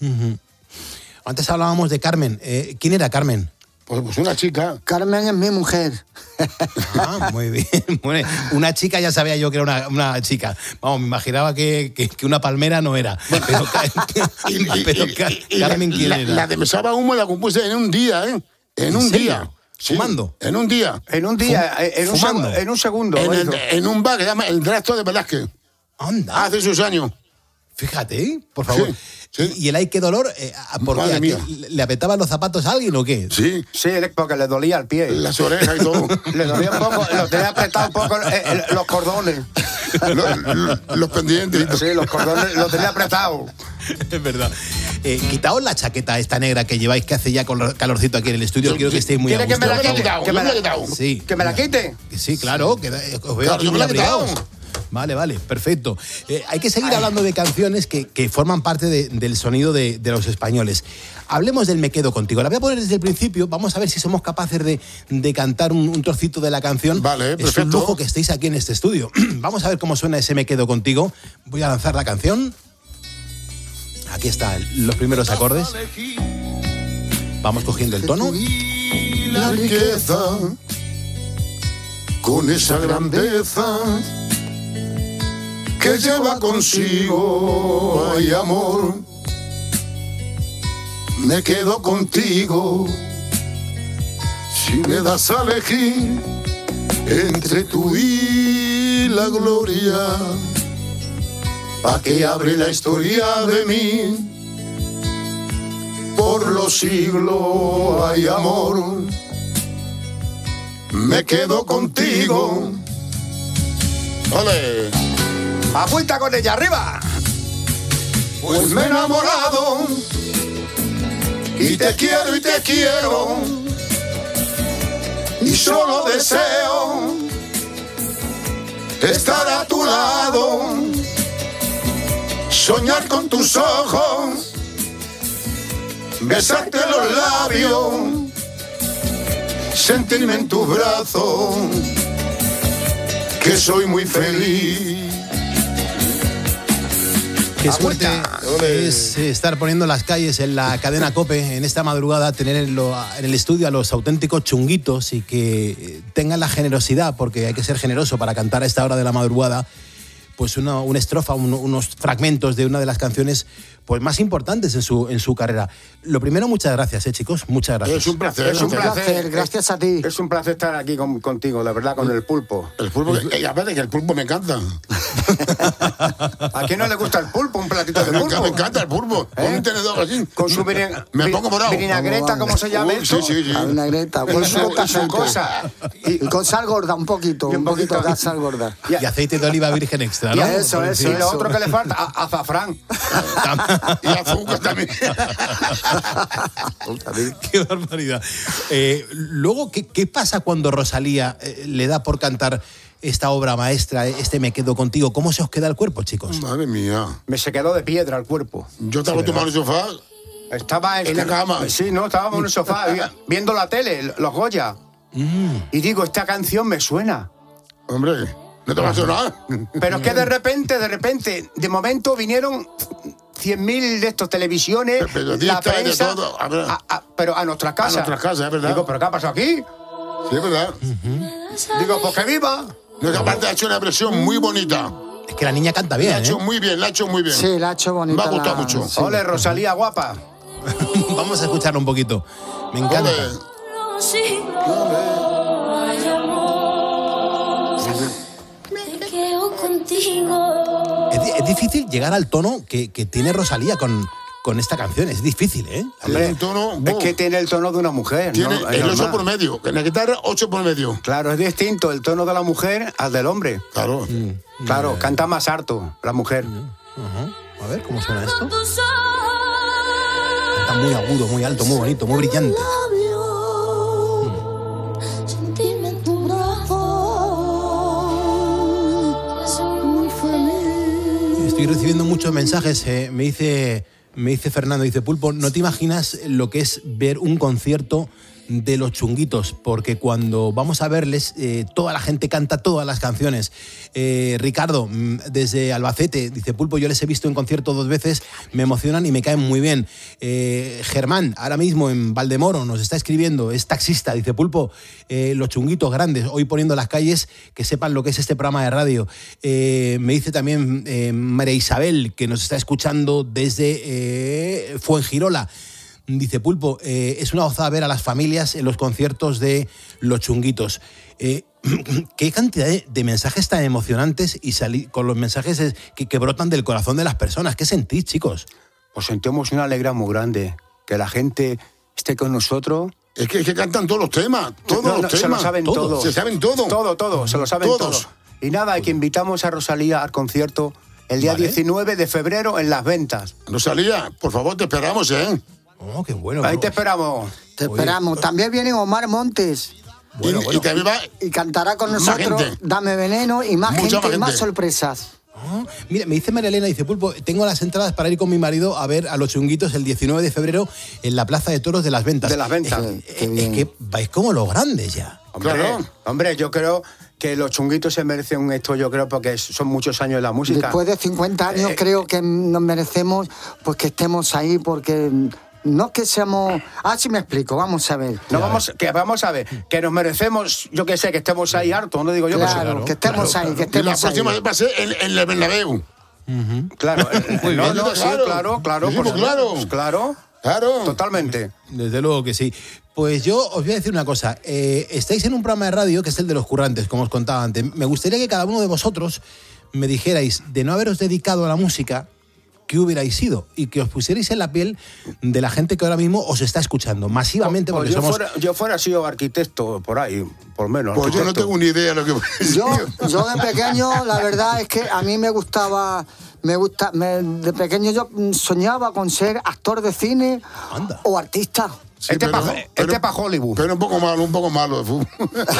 Antes hablábamos de Carmen. ¿Quién era Carmen? Pues una chica. Carmen es mi mujer. Ah, muy bien. Bueno, una chica, ya sabía yo que era una chica. Vamos, me imaginaba que una palmera no era. Pero Carmen, ¿quién era? La de Mesaba Humo la compuse en un día, ¿eh? En un día. Sí, ¿Fumando? En un día. En un día, en un segundo. En un bar que se llama El Rastro de Velázquez. Anda. Hace sus años. Fíjate, por favor. Sí. Sí. ¿Y el ay, qué dolor? ¿Por qué? ¿Le apretaban los zapatos a alguien o qué? Sí. Sí, porque le dolía el pie. Las orejas y todo. Le dolía un poco, lo tenía apretado un poco los cordones. los pendientes. Sí, los cordones los tenía apretados. Es verdad. Quitaos la chaqueta esta negra que lleváis, que hace ya calorcito aquí en el estudio. Quiero que estéis muy a gusto. ¿Quiere que me la quite? Sí. ¿Que me la quite? Sí, claro. Os veo claro, yo me la he quitado. Vale, perfecto. Hay que seguir hablando de canciones que forman parte del sonido de los españoles. Hablemos del Me Quedo Contigo. La voy a poner desde el principio. Vamos a ver si somos capaces de cantar un trocito de la canción. Vale, perfecto. Es un lujo que estéis aquí en este estudio. Vamos a ver cómo suena ese Me Quedo Contigo. Voy a lanzar la canción. Aquí están los primeros acordes. Vamos cogiendo el tono. La riqueza, con esa grandeza que lleva consigo, ay amor, me quedo contigo. Si me das a elegir entre tú y la gloria, pa' que abre la historia de mí por los siglos, ay amor, me quedo contigo. ¡Ole! ¡Apunta con ella, arriba! Pues me he enamorado y te quiero y solo deseo estar a tu lado, soñar con tus ojos, besarte los labios, sentirme en tus brazos, que soy muy feliz. Qué suerte es estar poniendo las calles en la cadena COPE en esta madrugada, tener en el estudio a los auténticos chunguitos y que tengan la generosidad, porque hay que ser generoso para cantar a esta hora de la madrugada, pues una estrofa, unos fragmentos de una de las canciones pues más importantes en su carrera. Lo primero, muchas gracias, chicos, muchas gracias. Es un placer. Es un placer, gracias a ti. Es un placer estar aquí contigo, la verdad, con el pulpo. El pulpo, aparte que el pulpo me encanta. ¿A quién no le gusta el pulpo? Un platito de pulpo. Me encanta el pulpo. Con un tenedor así. Con su me pongo morado. Vinagreta, ¿cómo se llama eso? Sí. La vinagreta. Con su cosa. Y con sal gorda, un poquito de sal gorda. Y aceite de oliva virgen extra, ¿no? Eso. Y lo otro que le falta, azafrán. Y azúcar también. Qué barbaridad. Luego, ¿qué pasa cuando Rosalía le da por cantar esta obra maestra, este Me Quedo Contigo? ¿Cómo se os queda el cuerpo, chicos? Madre mía. Me se quedó de piedra el cuerpo. Yo estaba tumbado en el sofá. Estaba en la cama. Sí, no, estábamos en el sofá viendo la tele, los Goya. Y digo, esta canción me suena. Hombre, no te va a sonar. Pero es que de repente, de momento vinieron 100.000 de estos televisiones, la prensa, de todo. pero a nuestras casas. A nuestras casas, es verdad. Digo, ¿pero qué ha pasado aquí? Sí, es verdad. Digo, pues que viva. No, que aparte ha hecho una versión muy bonita. Es que la niña canta bien, La ha hecho muy bien, la ha hecho muy bien. Sí, la ha hecho bonita. Me ha gustado mucho. Sí. Ole, Rosalía, guapa. Vamos a escucharlo un poquito. Me encanta. Contigo. Es difícil llegar al tono que tiene Rosalía con con esta canción. Es difícil, ¿eh? Hombre, el tono, es que tiene el tono de una mujer. Tiene ¿no? el 8 normal. por medio. En la guitarra, 8 por medio. Claro, es distinto el tono de la mujer al del hombre. Claro. Claro, canta más harto la mujer. A ver, ¿cómo suena esto? Canta muy agudo, muy alto, muy bonito, muy brillante. Estoy recibiendo muchos mensajes. Me dice Fernando, dice, Pulpo, no te imaginas lo que es ver un concierto de Los Chunguitos, porque cuando vamos a verles, toda la gente canta todas las canciones. Ricardo, desde Albacete, dice, Pulpo, yo les he visto en concierto 2 veces, me emocionan y me caen muy bien. Germán, ahora mismo en Valdemoro, nos está escribiendo, es taxista, dice, Pulpo, Los Chunguitos grandes, hoy poniendo las calles, que sepan lo que es este programa de radio. Me dice también María Isabel, que nos está escuchando desde Fuengirola. Dice, Pulpo, es una gozada ver a las familias en los conciertos de Los Chunguitos. Qué cantidad de mensajes tan emocionantes y con los mensajes que brotan del corazón de las personas. ¿Qué sentís, chicos? Pues sentimos una alegría muy grande. Que la gente esté con nosotros. Es que cantan todos los temas. Todos los temas. Se lo saben todos. Se saben todo. Todo. Se lo saben todos. Y nada, que invitamos a Rosalía al concierto el día 19 de febrero en Las Ventas. Rosalía, por favor, te esperamos, ¿eh? Oh, qué bueno. Ahí te esperamos. Te esperamos. También viene Omar Montes. Y también va... Y cantará con nosotros Dame Veneno y más Mucha gente y más gente. sorpresas. Mira, me dice María Elena, dice, Pulpo, tengo las entradas para ir con mi marido a ver a Los Chunguitos el 19 de febrero en la Plaza de Toros de Las Ventas. De Las Ventas. Es que vais como los grandes ya. Hombre, yo creo que Los Chunguitos se merecen esto, yo creo, porque son muchos años de la música. Después de 50 años creo que nos merecemos pues que estemos ahí, porque no es que seamos... sí me explico, vamos a ver. Vamos a ver, que nos merecemos, yo que sé, que estemos ahí hartos, no digo yo. Claro, que estemos ahí, que estemos ahí. La próxima vez va a ser en el Bernabéu. Claro, claro, totalmente. Desde luego que sí. Pues yo os voy a decir una cosa. Estáis en un programa de radio que es el de Los Currantes, como os contaba antes. Me gustaría que cada uno de vosotros me dijerais, de no haberos dedicado a la música, ¿qué hubierais sido? Y que os pusierais en la piel de la gente que ahora mismo os está escuchando masivamente. Porque yo fuera sido arquitecto por ahí, por menos. Pues yo no tengo ni idea de lo que voy a decir. Yo de pequeño, la verdad es que a mí me gustaba... de pequeño yo soñaba con ser actor de cine o artista. Sí, para Hollywood. Pero un poco malo de fútbol.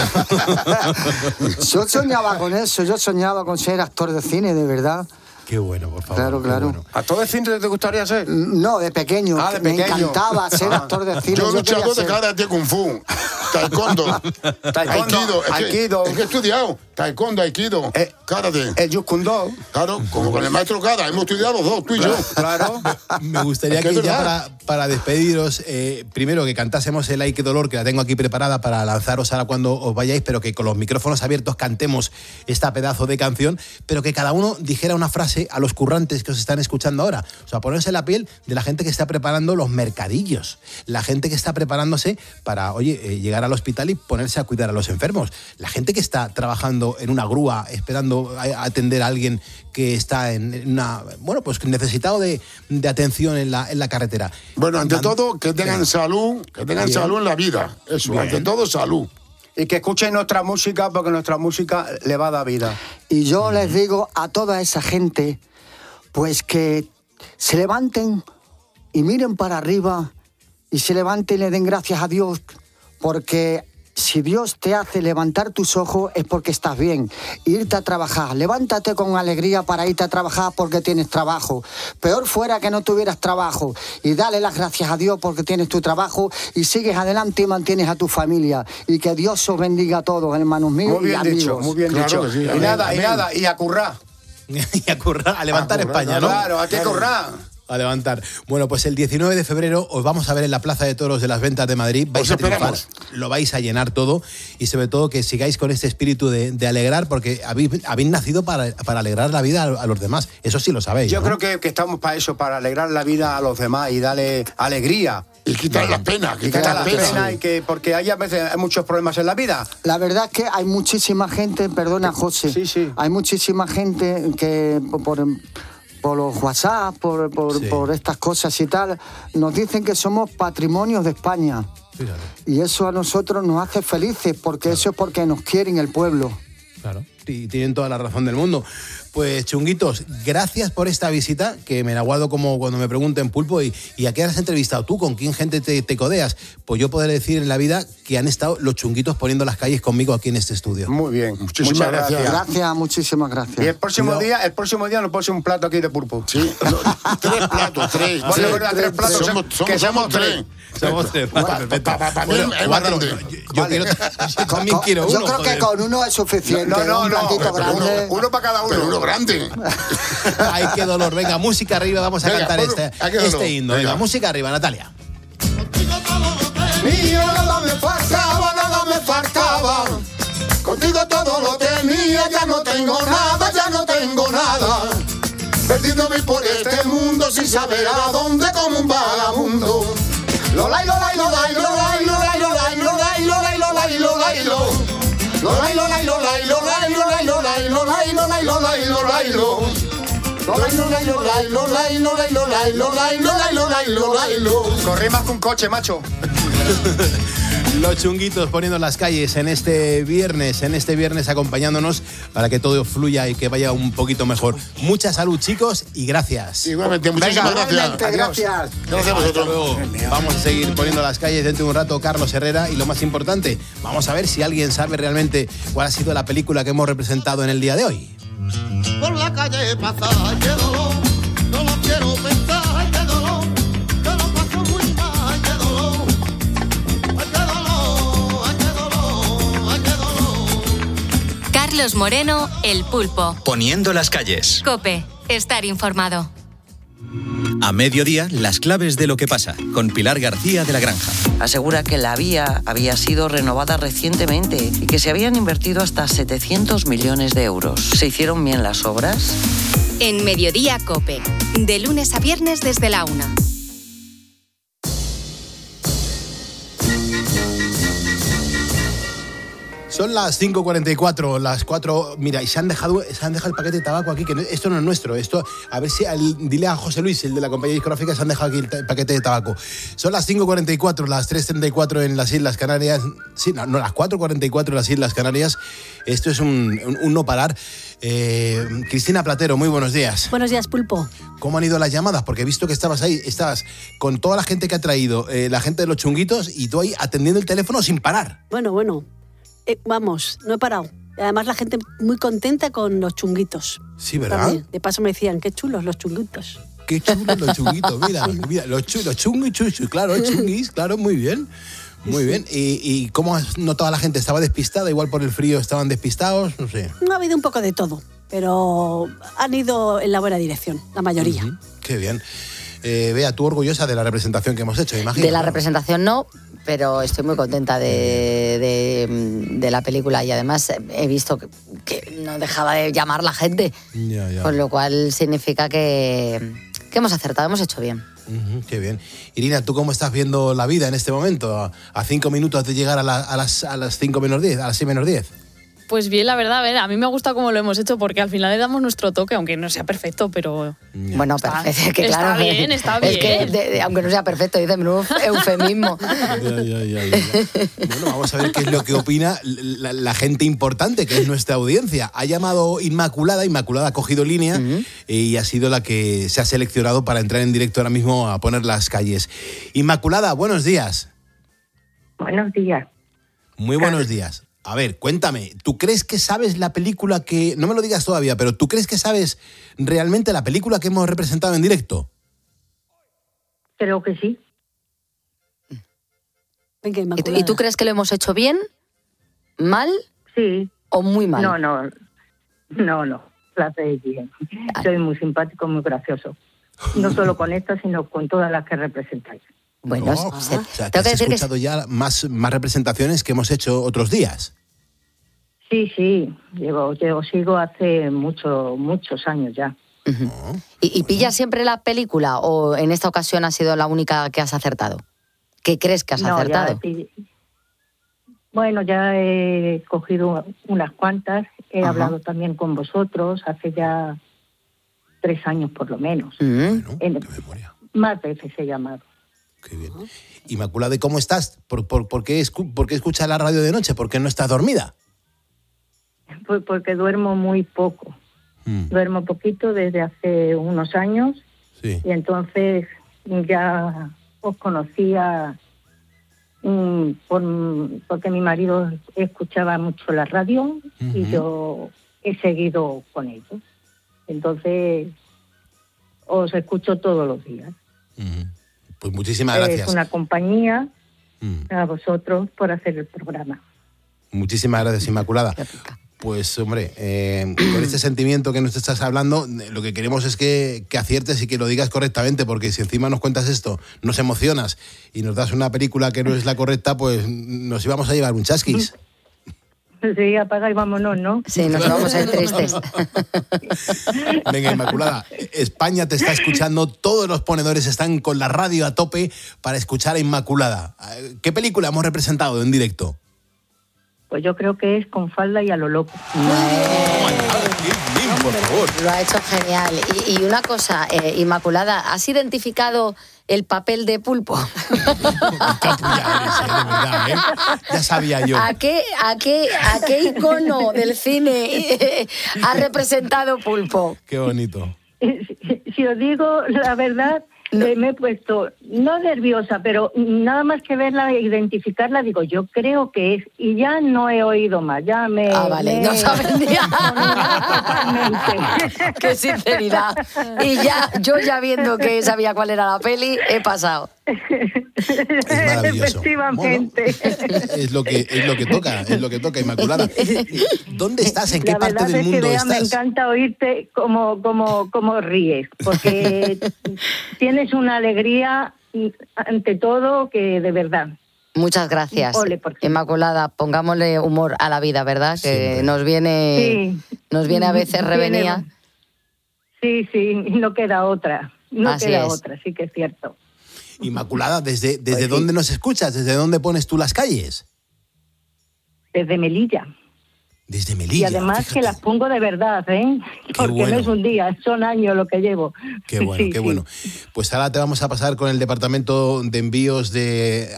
Yo soñaba con eso, yo soñaba con ser actor de cine, de verdad. Qué bueno, por favor. Claro. Bueno. ¿Actor de cine te gustaría ser? No, de pequeño. Me encantaba ser actor de cine. Yo luchador de karate, kung fu, taekwondo, aikido. Es que he estudiado taekwondo, aikido, karate. El Jeet Kune Do. Claro, como con el maestro Kara, hemos estudiado los dos, tú y yo. Claro. Me gustaría que ya para despediros, primero que cantásemos el Ay, qué dolor, que la tengo aquí preparada para lanzaros ahora cuando os vayáis, pero que con los micrófonos abiertos cantemos esta pedazo de canción, pero que cada uno dijera una frase a los currantes que os están escuchando ahora. O sea, ponerse en la piel de la gente que está preparando los mercadillos, la gente que está preparándose para, llegar al hospital y ponerse a cuidar a los enfermos, la gente que está trabajando en una grúa esperando a atender a alguien que está en una, pues necesitado de atención en la carretera. Bueno, ante todo, que tengan salud, salud en la vida. Eso, Bien. ante todo, salud. Y que escuchen nuestra música, porque nuestra música le va a dar vida. Y yo les digo a toda esa gente, pues que se levanten y miren para arriba y se levanten y le den gracias a Dios, porque si Dios te hace levantar tus ojos es porque estás bien. Irte a trabajar, levántate con alegría para irte a trabajar porque tienes trabajo. Peor fuera que no tuvieras trabajo. Y dale las gracias a Dios porque tienes tu trabajo y sigues adelante y mantienes a tu familia. Y que Dios os bendiga a todos, hermanos míos. Muy bien y amigos. dicho, muy bien dicho. Sí, Y a currar. Y a currar, a levantar España, ¿no? Claro, hay que currar. A levantar. Bueno, pues el 19 de febrero os vamos a ver en la Plaza de Toros de Las Ventas de Madrid. Vais a triunfar, lo vais a llenar todo y sobre todo que sigáis con este espíritu de alegrar, porque habéis nacido para alegrar la vida a los demás. Eso sí lo sabéis. Yo ¿no? creo que estamos para eso, para alegrar la vida a los demás y darle alegría. Y quitar las penas, porque hay a veces muchos problemas en la vida. La verdad es que hay muchísima gente, perdona José, hay muchísima gente que por los WhatsApp, por estas cosas y tal, nos dicen que somos patrimonio de España. Fíjate. Y eso a nosotros nos hace felices, porque eso es porque nos quieren el pueblo. Claro, y tienen toda la razón del mundo. Pues chunguitos, gracias por esta visita, que me la guardo como cuando me pregunten, Pulpo, ¿y a qué has entrevistado tú? ¿Con quién gente te codeas? Pues yo podré decir en la vida que han estado los chunguitos poniendo las calles conmigo aquí en este estudio. Muy bien, muchas gracias. Gracias, muchísimas gracias. Y el próximo día nos pone un plato aquí de Pulpo. Sí, 3 platos, 3. Bueno, es verdad, 3 platos. Somos 3. Somos 3. Perfecto. Para mí es más grande. Yo también quiero uno. Yo creo que con uno es suficiente. Un platito grande. Uno para cada uno. Pero uno grande. Ay, qué dolor. Venga, música arriba, vamos a cantar este himno. Venga, música arriba, Natalia. Mío, nada me faltaba. Contigo todo lo tenía, ya no tengo nada. Perdido vi por este mundo sin saber a dónde como un vagabundo. Lolay, lolay, lolay, lolay, lolay, lolay, lolay, lolay, lolay, lolay, lolay. Lolay, lolay, lolay, lolay, lolay, lolay, lolay, lolay, lolay, lolay, lolay. Lolay, lolay, lolay, lolay, lolay, lolay, lolay, lolay, lolay, lolay, lolay. Corre más que un coche, macho. Los chunguitos poniendo las calles en este viernes acompañándonos para que todo fluya y que vaya un poquito mejor. Mucha salud, chicos, y gracias. Igualmente, muchísimas gracias. Gracias. Gracias a vosotros. Luego vamos a seguir poniendo las calles dentro de un rato, Carlos Herrera, y lo más importante, vamos a ver si alguien sabe realmente cuál ha sido la película que hemos representado en el día de hoy. Por la calle pasa, qué dolor, no lo quiero pensar, qué dolor, que lo paso muy mal, qué dolor, ay, qué dolor, ay, qué dolor, ay, qué dolor. Carlos Moreno, El Pulpo. Poniendo las calles. COPE. Estar informado. A mediodía, las claves de lo que pasa, con Pilar García de la Granja. Asegura que la vía había sido renovada recientemente y que se habían invertido hasta 700 millones de euros. ¿Se hicieron bien las obras? En Mediodía COPE. De lunes a viernes desde la 1. Son las 5:44, las 4. Mira, y se han dejado el paquete de tabaco aquí, que esto no es nuestro. Esto, a ver si dile a José Luis, el de la compañía discográfica, se han dejado aquí el paquete de tabaco. Son las 5:44, las 3:34 en las Islas Canarias. Sí, no, las 4:44 en las Islas Canarias. Esto es un no parar. Cristina Platero, muy buenos días. Buenos días, Pulpo. ¿Cómo han ido las llamadas? Porque he visto que estabas ahí, estabas con toda la gente que ha traído, la gente de los chunguitos, y tú ahí atendiendo el teléfono sin parar. Bueno. Vamos, no he parado. Además, la gente muy contenta con los chunguitos. Sí, ¿verdad? También. De paso me decían, qué chulos los chunguitos. Qué chulos los chunguitos, mira, los chunguis, claro, chunguis, claro, muy bien. Muy bien. ¿Y cómo has notado a la gente? ¿Estaba despistada? Igual por el frío estaban despistados, no sé. No ha habido un poco de todo, pero han ido en la buena dirección, la mayoría. Qué bien. Bea, tú orgullosa de la representación que hemos hecho, imagino. De la representación no, pero estoy muy contenta de la película, y además he visto que no dejaba de llamar la gente, Ya. con lo cual significa que hemos acertado, hemos hecho bien. Qué bien. Irina, ¿tú cómo estás viendo la vida en este momento? A 5 minutos de llegar a las 5 menos 10, a las 6 menos 10. Pues bien, la verdad, a mí me gusta cómo lo hemos hecho, porque al final le damos nuestro toque, aunque no sea perfecto, pero... Bueno, perfecto, que claro. Está bien. Es que, aunque no sea perfecto, dice menudo eufemismo. Ya. Bueno, vamos a ver qué es lo que opina la gente importante, que es nuestra audiencia. Ha llamado Inmaculada ha cogido línea y ha sido la que se ha seleccionado para entrar en directo ahora mismo a poner las calles. Inmaculada, buenos días. Buenos días. Muy buenos días. A ver, cuéntame, ¿tú crees que sabes la película que... No me lo digas todavía, pero ¿tú crees que sabes realmente la película que hemos representado en directo? Creo que sí. Venga, ¿Y tú crees que lo hemos hecho bien, mal, sí o muy mal? No. Lo hacéis bien. Soy muy simpático, muy gracioso. No solo con esta, sino con todas las que representáis. Bueno, o sea, que has escuchado ya más representaciones que hemos hecho otros días. Sí. Yo sigo hace muchos años ya. ¿Y pillas siempre la película o en esta ocasión ha sido la única que has acertado? ¿Qué crees que has acertado? Bueno, ya he cogido unas cuantas, he hablado también con vosotros hace ya 3 años por lo menos. Bueno, qué memoria. Más veces he llamado. Qué bien. Inmaculada, ¿y cómo estás? ¿Por qué escuchas la radio de noche? ¿Por qué no estás dormida? Pues porque duermo muy poco. Duermo poquito desde hace unos años. Sí. Y entonces ya os conocía porque mi marido escuchaba mucho la radio y yo he seguido con ellos. Entonces os escucho todos los días. Pues muchísimas gracias. Es una compañía a vosotros por hacer el programa. Muchísimas gracias, Inmaculada. Pues, hombre, con este sentimiento que nos estás hablando, lo que queremos es que aciertes y que lo digas correctamente, porque si encima nos cuentas esto, nos emocionas y nos das una película que no es la correcta, pues nos íbamos a llevar un chasquis. Sí, apaga y vámonos, ¿no? Sí, nos vamos a ir tristes. Venga, Inmaculada, España te está escuchando, todos los ponedores están con la radio a tope para escuchar a Inmaculada. ¿Qué película hemos representado en directo? Pues yo creo que es Con falda y a lo loco. Por favor. Lo ha hecho genial. Y una cosa, Inmaculada, ¿has identificado el papel de Pulpo? Ya sabía yo. ¿A qué icono del cine ha representado Pulpo? Qué bonito. Si os digo la verdad, me he puesto, no nerviosa, pero nada más que verla e identificarla, digo, yo creo que es, y ya no he oído más, ya me... vale, no sabes ni qué sinceridad. Y yo ya viendo que sabía cuál era la peli, he pasado. Es maravilloso. Efectivamente. Bueno, es lo que toca, Inmaculada. ¿Dónde estás? ¿En qué parte del mundo estás? Me encanta oírte como ríes, porque tienes una alegría ante todo que de verdad. Muchas gracias, Inmaculada. Pongámosle humor a la vida, ¿verdad? Que sí, nos viene a veces revenía. Sí, no queda otra. Sí que es cierto. Inmaculada, ¿desde dónde nos escuchas? ¿Desde dónde pones tú las calles? Desde Melilla. Desde Melilla. Y además que las pongo de verdad, ¿eh? Porque bueno, no es un día, son años lo que llevo. Qué bueno, qué bueno. Pues ahora te vamos a pasar con el departamento de envíos de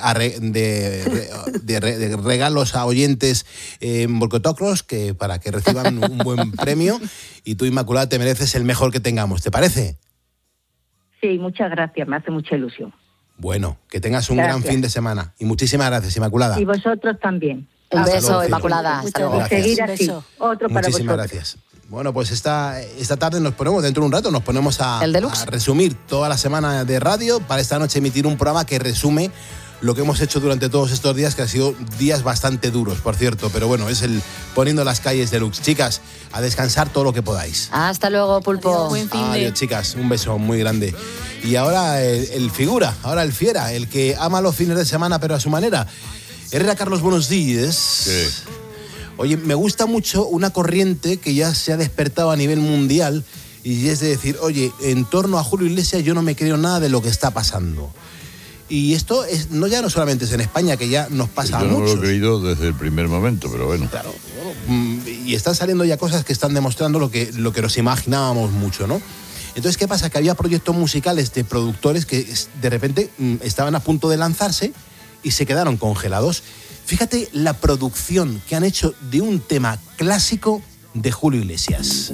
regalos a oyentes en Volcotocros, que para que reciban un buen premio. Y tú, Inmaculada, te mereces el mejor que tengamos, ¿te parece? Sí, muchas gracias, me hace mucha ilusión. Bueno, que tengas un gran fin de semana. Y muchísimas gracias, Inmaculada. Y vosotros también. Un beso, Inmaculada. Hasta luego. Seguir así. Otro para muchísimas vosotros. Gracias. Bueno, pues esta tarde dentro de un rato, nos ponemos a resumir toda la semana de radio para esta noche emitir un programa que resume lo que hemos hecho durante todos estos días, que han sido días bastante duros, por cierto, pero bueno, es el Poniendo las calles deluxe. Chicas, a descansar todo lo que podáis. Hasta luego, Pulpo. Adiós, chicas, un beso muy grande. Y ahora el figura, ahora el fiera, el que ama los fines de semana pero a su manera. Herrera Carlos, buenos días. Sí. Oye, me gusta mucho una corriente que ya se ha despertado a nivel mundial y es de decir, oye, en torno a Julio Iglesias yo no me creo nada de lo que está pasando. Y esto no solamente es en España, que ya nos pasa a muchos. Yo no lo he creído desde el primer momento, pero bueno. Claro. Y están saliendo ya cosas que están demostrando lo que nos imaginábamos mucho, ¿no? Entonces, ¿qué pasa? Que había proyectos musicales de productores que de repente estaban a punto de lanzarse y se quedaron congelados. Fíjate la producción que han hecho de un tema clásico de Julio Iglesias.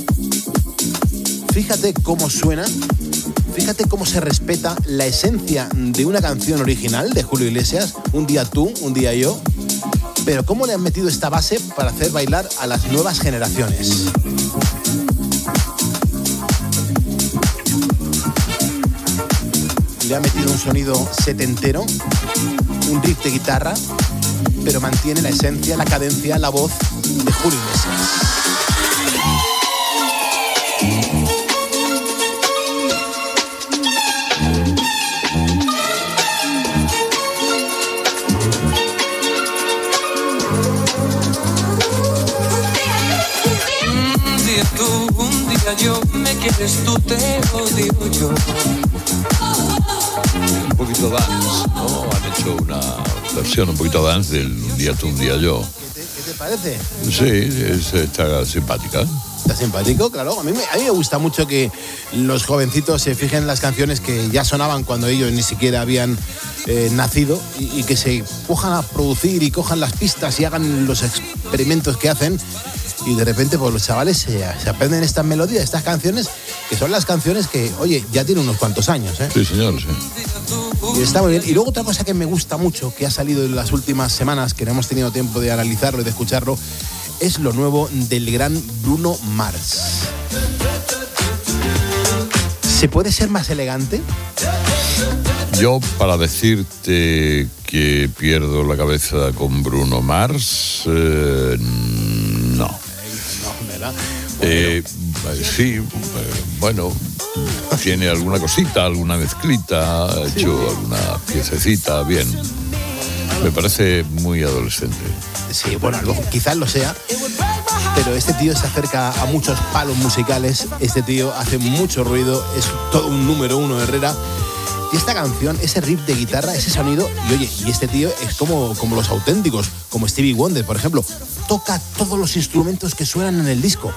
Fíjate cómo suena, fíjate cómo se respeta la esencia de una canción original de Julio Iglesias, Un día tú, un día yo, pero cómo le han metido esta base para hacer bailar a las nuevas generaciones. Le ha metido un sonido setentero, un riff de guitarra, pero mantiene la esencia, la cadencia, la voz de Julio Iglesias. Un día tú, un día yo, me quieres tú, te odio yo. Un poquito dance, ¿no? Han hecho una versión un poquito dance del Un día tú, un día yo. ¿Qué te parece? Sí, está simpática. está simpático, claro. A mí me gusta mucho que los jovencitos se fijen en las canciones que ya sonaban cuando ellos ni siquiera habían nacido y que se cojan a producir y cojan las pistas y hagan los experimentos que hacen. Y de repente, pues los chavales se aprenden estas melodías, estas canciones, que son las canciones que, oye, ya tienen unos cuantos años, ¿eh? Sí, señor, sí. Y está muy bien. Y luego otra cosa que me gusta mucho, que ha salido en las últimas semanas, que no hemos tenido tiempo de analizarlo y de escucharlo, es lo nuevo del gran Bruno Mars. ¿Se puede ser más elegante? Yo, para decirte que pierdo la cabeza con Bruno Mars, no. ¿Verdad? Sí, bueno, tiene alguna cosita, alguna mezclita, ha hecho alguna piececita, bien. Me parece muy adolescente. Sí, bueno, quizás lo sea, pero este tío se acerca a muchos palos musicales, este tío hace mucho ruido, es todo un número uno de Herrera. Y esta canción, ese riff de guitarra, ese sonido, y oye, y este tío es como los auténticos, como Stevie Wonder, por ejemplo, toca todos los instrumentos que suenan en el disco.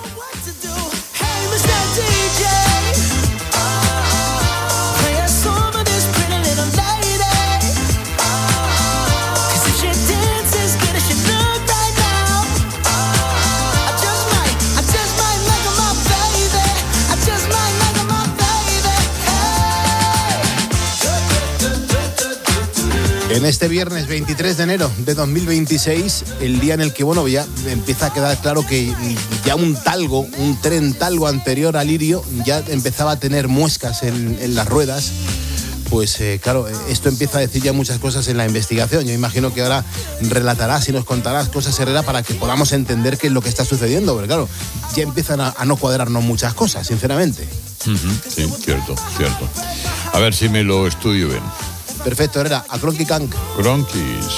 En este viernes 23 de enero de 2026, el día en el que, bueno, ya empieza a quedar claro que ya un tren talgo anterior al Lirio, ya empezaba a tener muescas en las ruedas. Pues claro, esto empieza a decir ya muchas cosas en la investigación. Yo imagino que ahora relatarás y nos contarás cosas, Herrera, para que podamos entender qué es lo que está sucediendo. Porque claro, ya empiezan a no cuadrarnos muchas cosas, sinceramente. Sí, cierto. A ver si me lo estudio bien. Perfecto, Herrera, a Cronky Kank. Cronkis.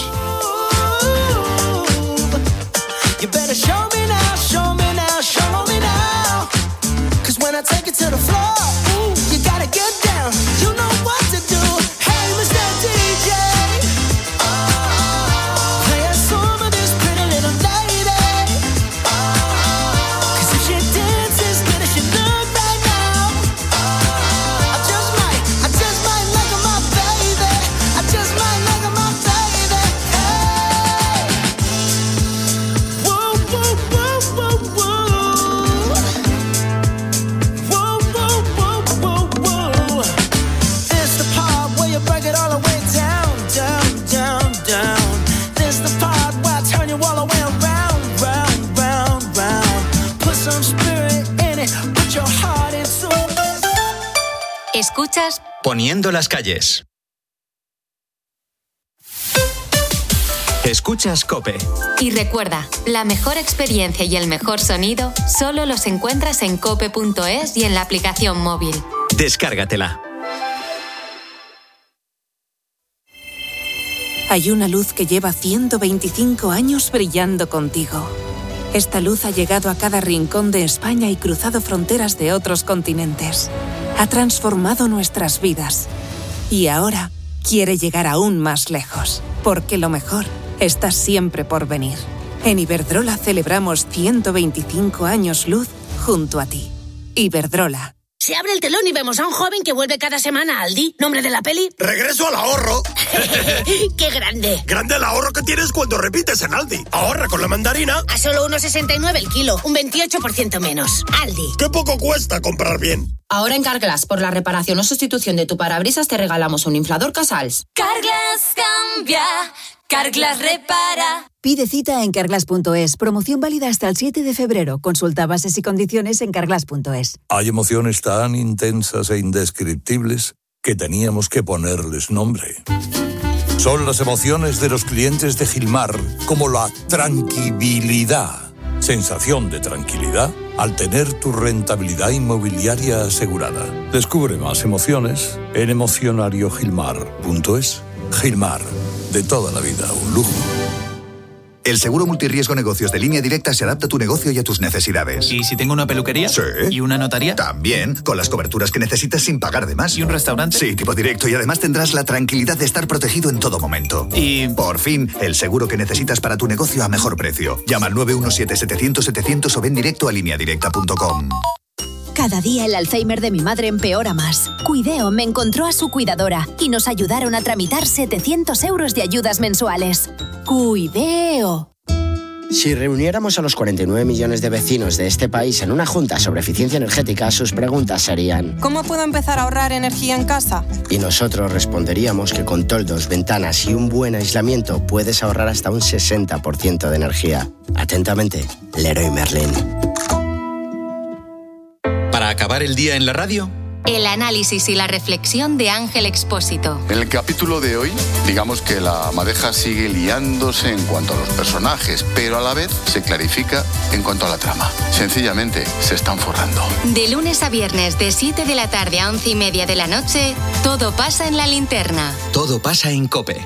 You better show me now, show me now, show me now. 'Cause when I take it to the floor, ooh, you gotta get down. You know what to do. Hey, Mr. DJ, play us some of this pretty little lady. 'Cause if she dances good as she look right now, I just might like her, my baby. I just might like her, my baby. Hey. Whoa, whoa, whoa, whoa, whoa. Whoa, whoa, whoa, whoa, whoa. It's the part where you break it all the way down, down, down, down. This the part where I turn you all the way around, round, round, round. Put some spirit in it, put your heart into it. Escuchas Poniendo las calles. Escuchas COPE. y recuerda, la mejor experiencia y el mejor sonido solo los encuentras en cope.es y en la aplicación móvil. Descárgatela. Hay una luz que lleva 125 años brillando contigo. Esta luz ha llegado a cada rincón de España y cruzado fronteras de otros continentes. Ha transformado nuestras vidas. Y ahora quiere llegar aún más lejos, porque lo mejor está siempre por venir. En Iberdrola celebramos 125 años luz junto a ti. Iberdrola. Se abre el telón y vemos a un joven que vuelve cada semana a Aldi. ¿Nombre de la peli? ¡Regreso al ahorro! ¡Qué grande! ¡Grande el ahorro que tienes cuando repites en Aldi! Ahorra con la mandarina. A solo 1,69 el kilo, un 28% menos. Aldi. ¡Qué poco cuesta comprar bien! Ahora en Carglass, por la reparación o sustitución de tu parabrisas, te regalamos un inflador Casals. Carglass cambia, Carglass repara. Pide cita en carglass.es. Promoción válida hasta el 7 de febrero. Consulta bases y condiciones en carglass.es. Hay emociones tan intensas e indescriptibles que teníamos que ponerles nombre. Son las emociones de los clientes de Gilmar, como la tranquilidad. Sensación de tranquilidad al tener tu rentabilidad inmobiliaria asegurada. Descubre más emociones en emocionariogilmar.es. Gilmar, de toda la vida, un lujo. El seguro multirriesgo negocios de Línea Directa se adapta a tu negocio y a tus necesidades. ¿Y si tengo una peluquería? Sí. ¿Y una notaría? También, con las coberturas que necesitas sin pagar de más. ¿Y un restaurante? Sí, tipo directo, y además tendrás la tranquilidad de estar protegido en todo momento. Y... por fin, el seguro que necesitas para tu negocio a mejor precio. Llama al 917-700-700 o ven directo a lineadirecta.com. Cada día el Alzheimer de mi madre empeora más. Cuideo me encontró a su cuidadora y nos ayudaron a tramitar 700 euros de ayudas mensuales. Cuideo. Si reuniéramos a los 49 millones de vecinos de este país en una junta sobre eficiencia energética, sus preguntas serían: ¿cómo puedo empezar a ahorrar energía en casa? Y nosotros responderíamos que con toldos, ventanas y un buen aislamiento puedes ahorrar hasta un 60% de energía. Atentamente, Leroy Merlin. Para acabar el día en la radio, El análisis y la reflexión de Ángel Expósito. En el capítulo de hoy, digamos que la madeja sigue liándose en cuanto a los personajes, pero a la vez se clarifica en cuanto a la trama. Sencillamente, se están forrando. De lunes a viernes, de 7 de la tarde a 11:30 de la noche, todo pasa en La Linterna. todo pasa en COPE.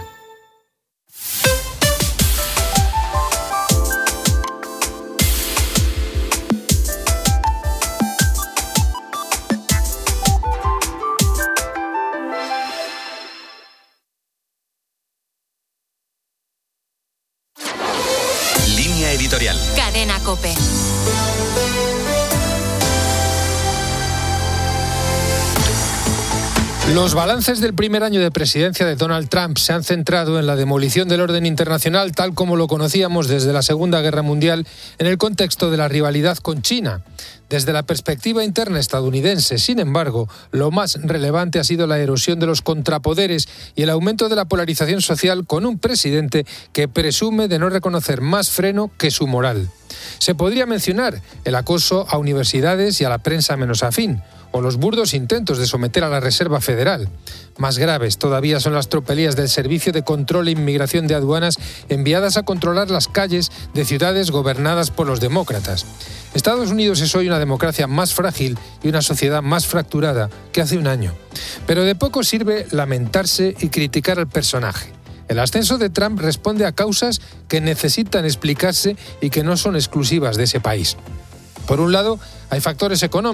Línea editorial. Cadena COPE. Los balances del primer año de presidencia de Donald Trump se han centrado en la demolición del orden internacional tal como lo conocíamos desde la Segunda Guerra Mundial en el contexto de la rivalidad con China. Desde la perspectiva interna estadounidense, sin embargo, lo más relevante ha sido la erosión de los contrapoderes y el aumento de la polarización social con un presidente que presume de no reconocer más freno que su moral. Se podría mencionar el acoso a universidades y a la prensa menos afín, o los burdos intentos de someter a la Reserva Federal. Más graves todavía son las tropelías del Servicio de Control e Inmigración de Aduanas enviadas a controlar las calles de ciudades gobernadas por los demócratas. Estados Unidos es hoy una democracia más frágil y una sociedad más fracturada que hace un año. Pero de poco sirve lamentarse y criticar al personaje. El ascenso de Trump responde a causas que necesitan explicarse y que no son exclusivas de ese país. Por un lado, hay factores económicos.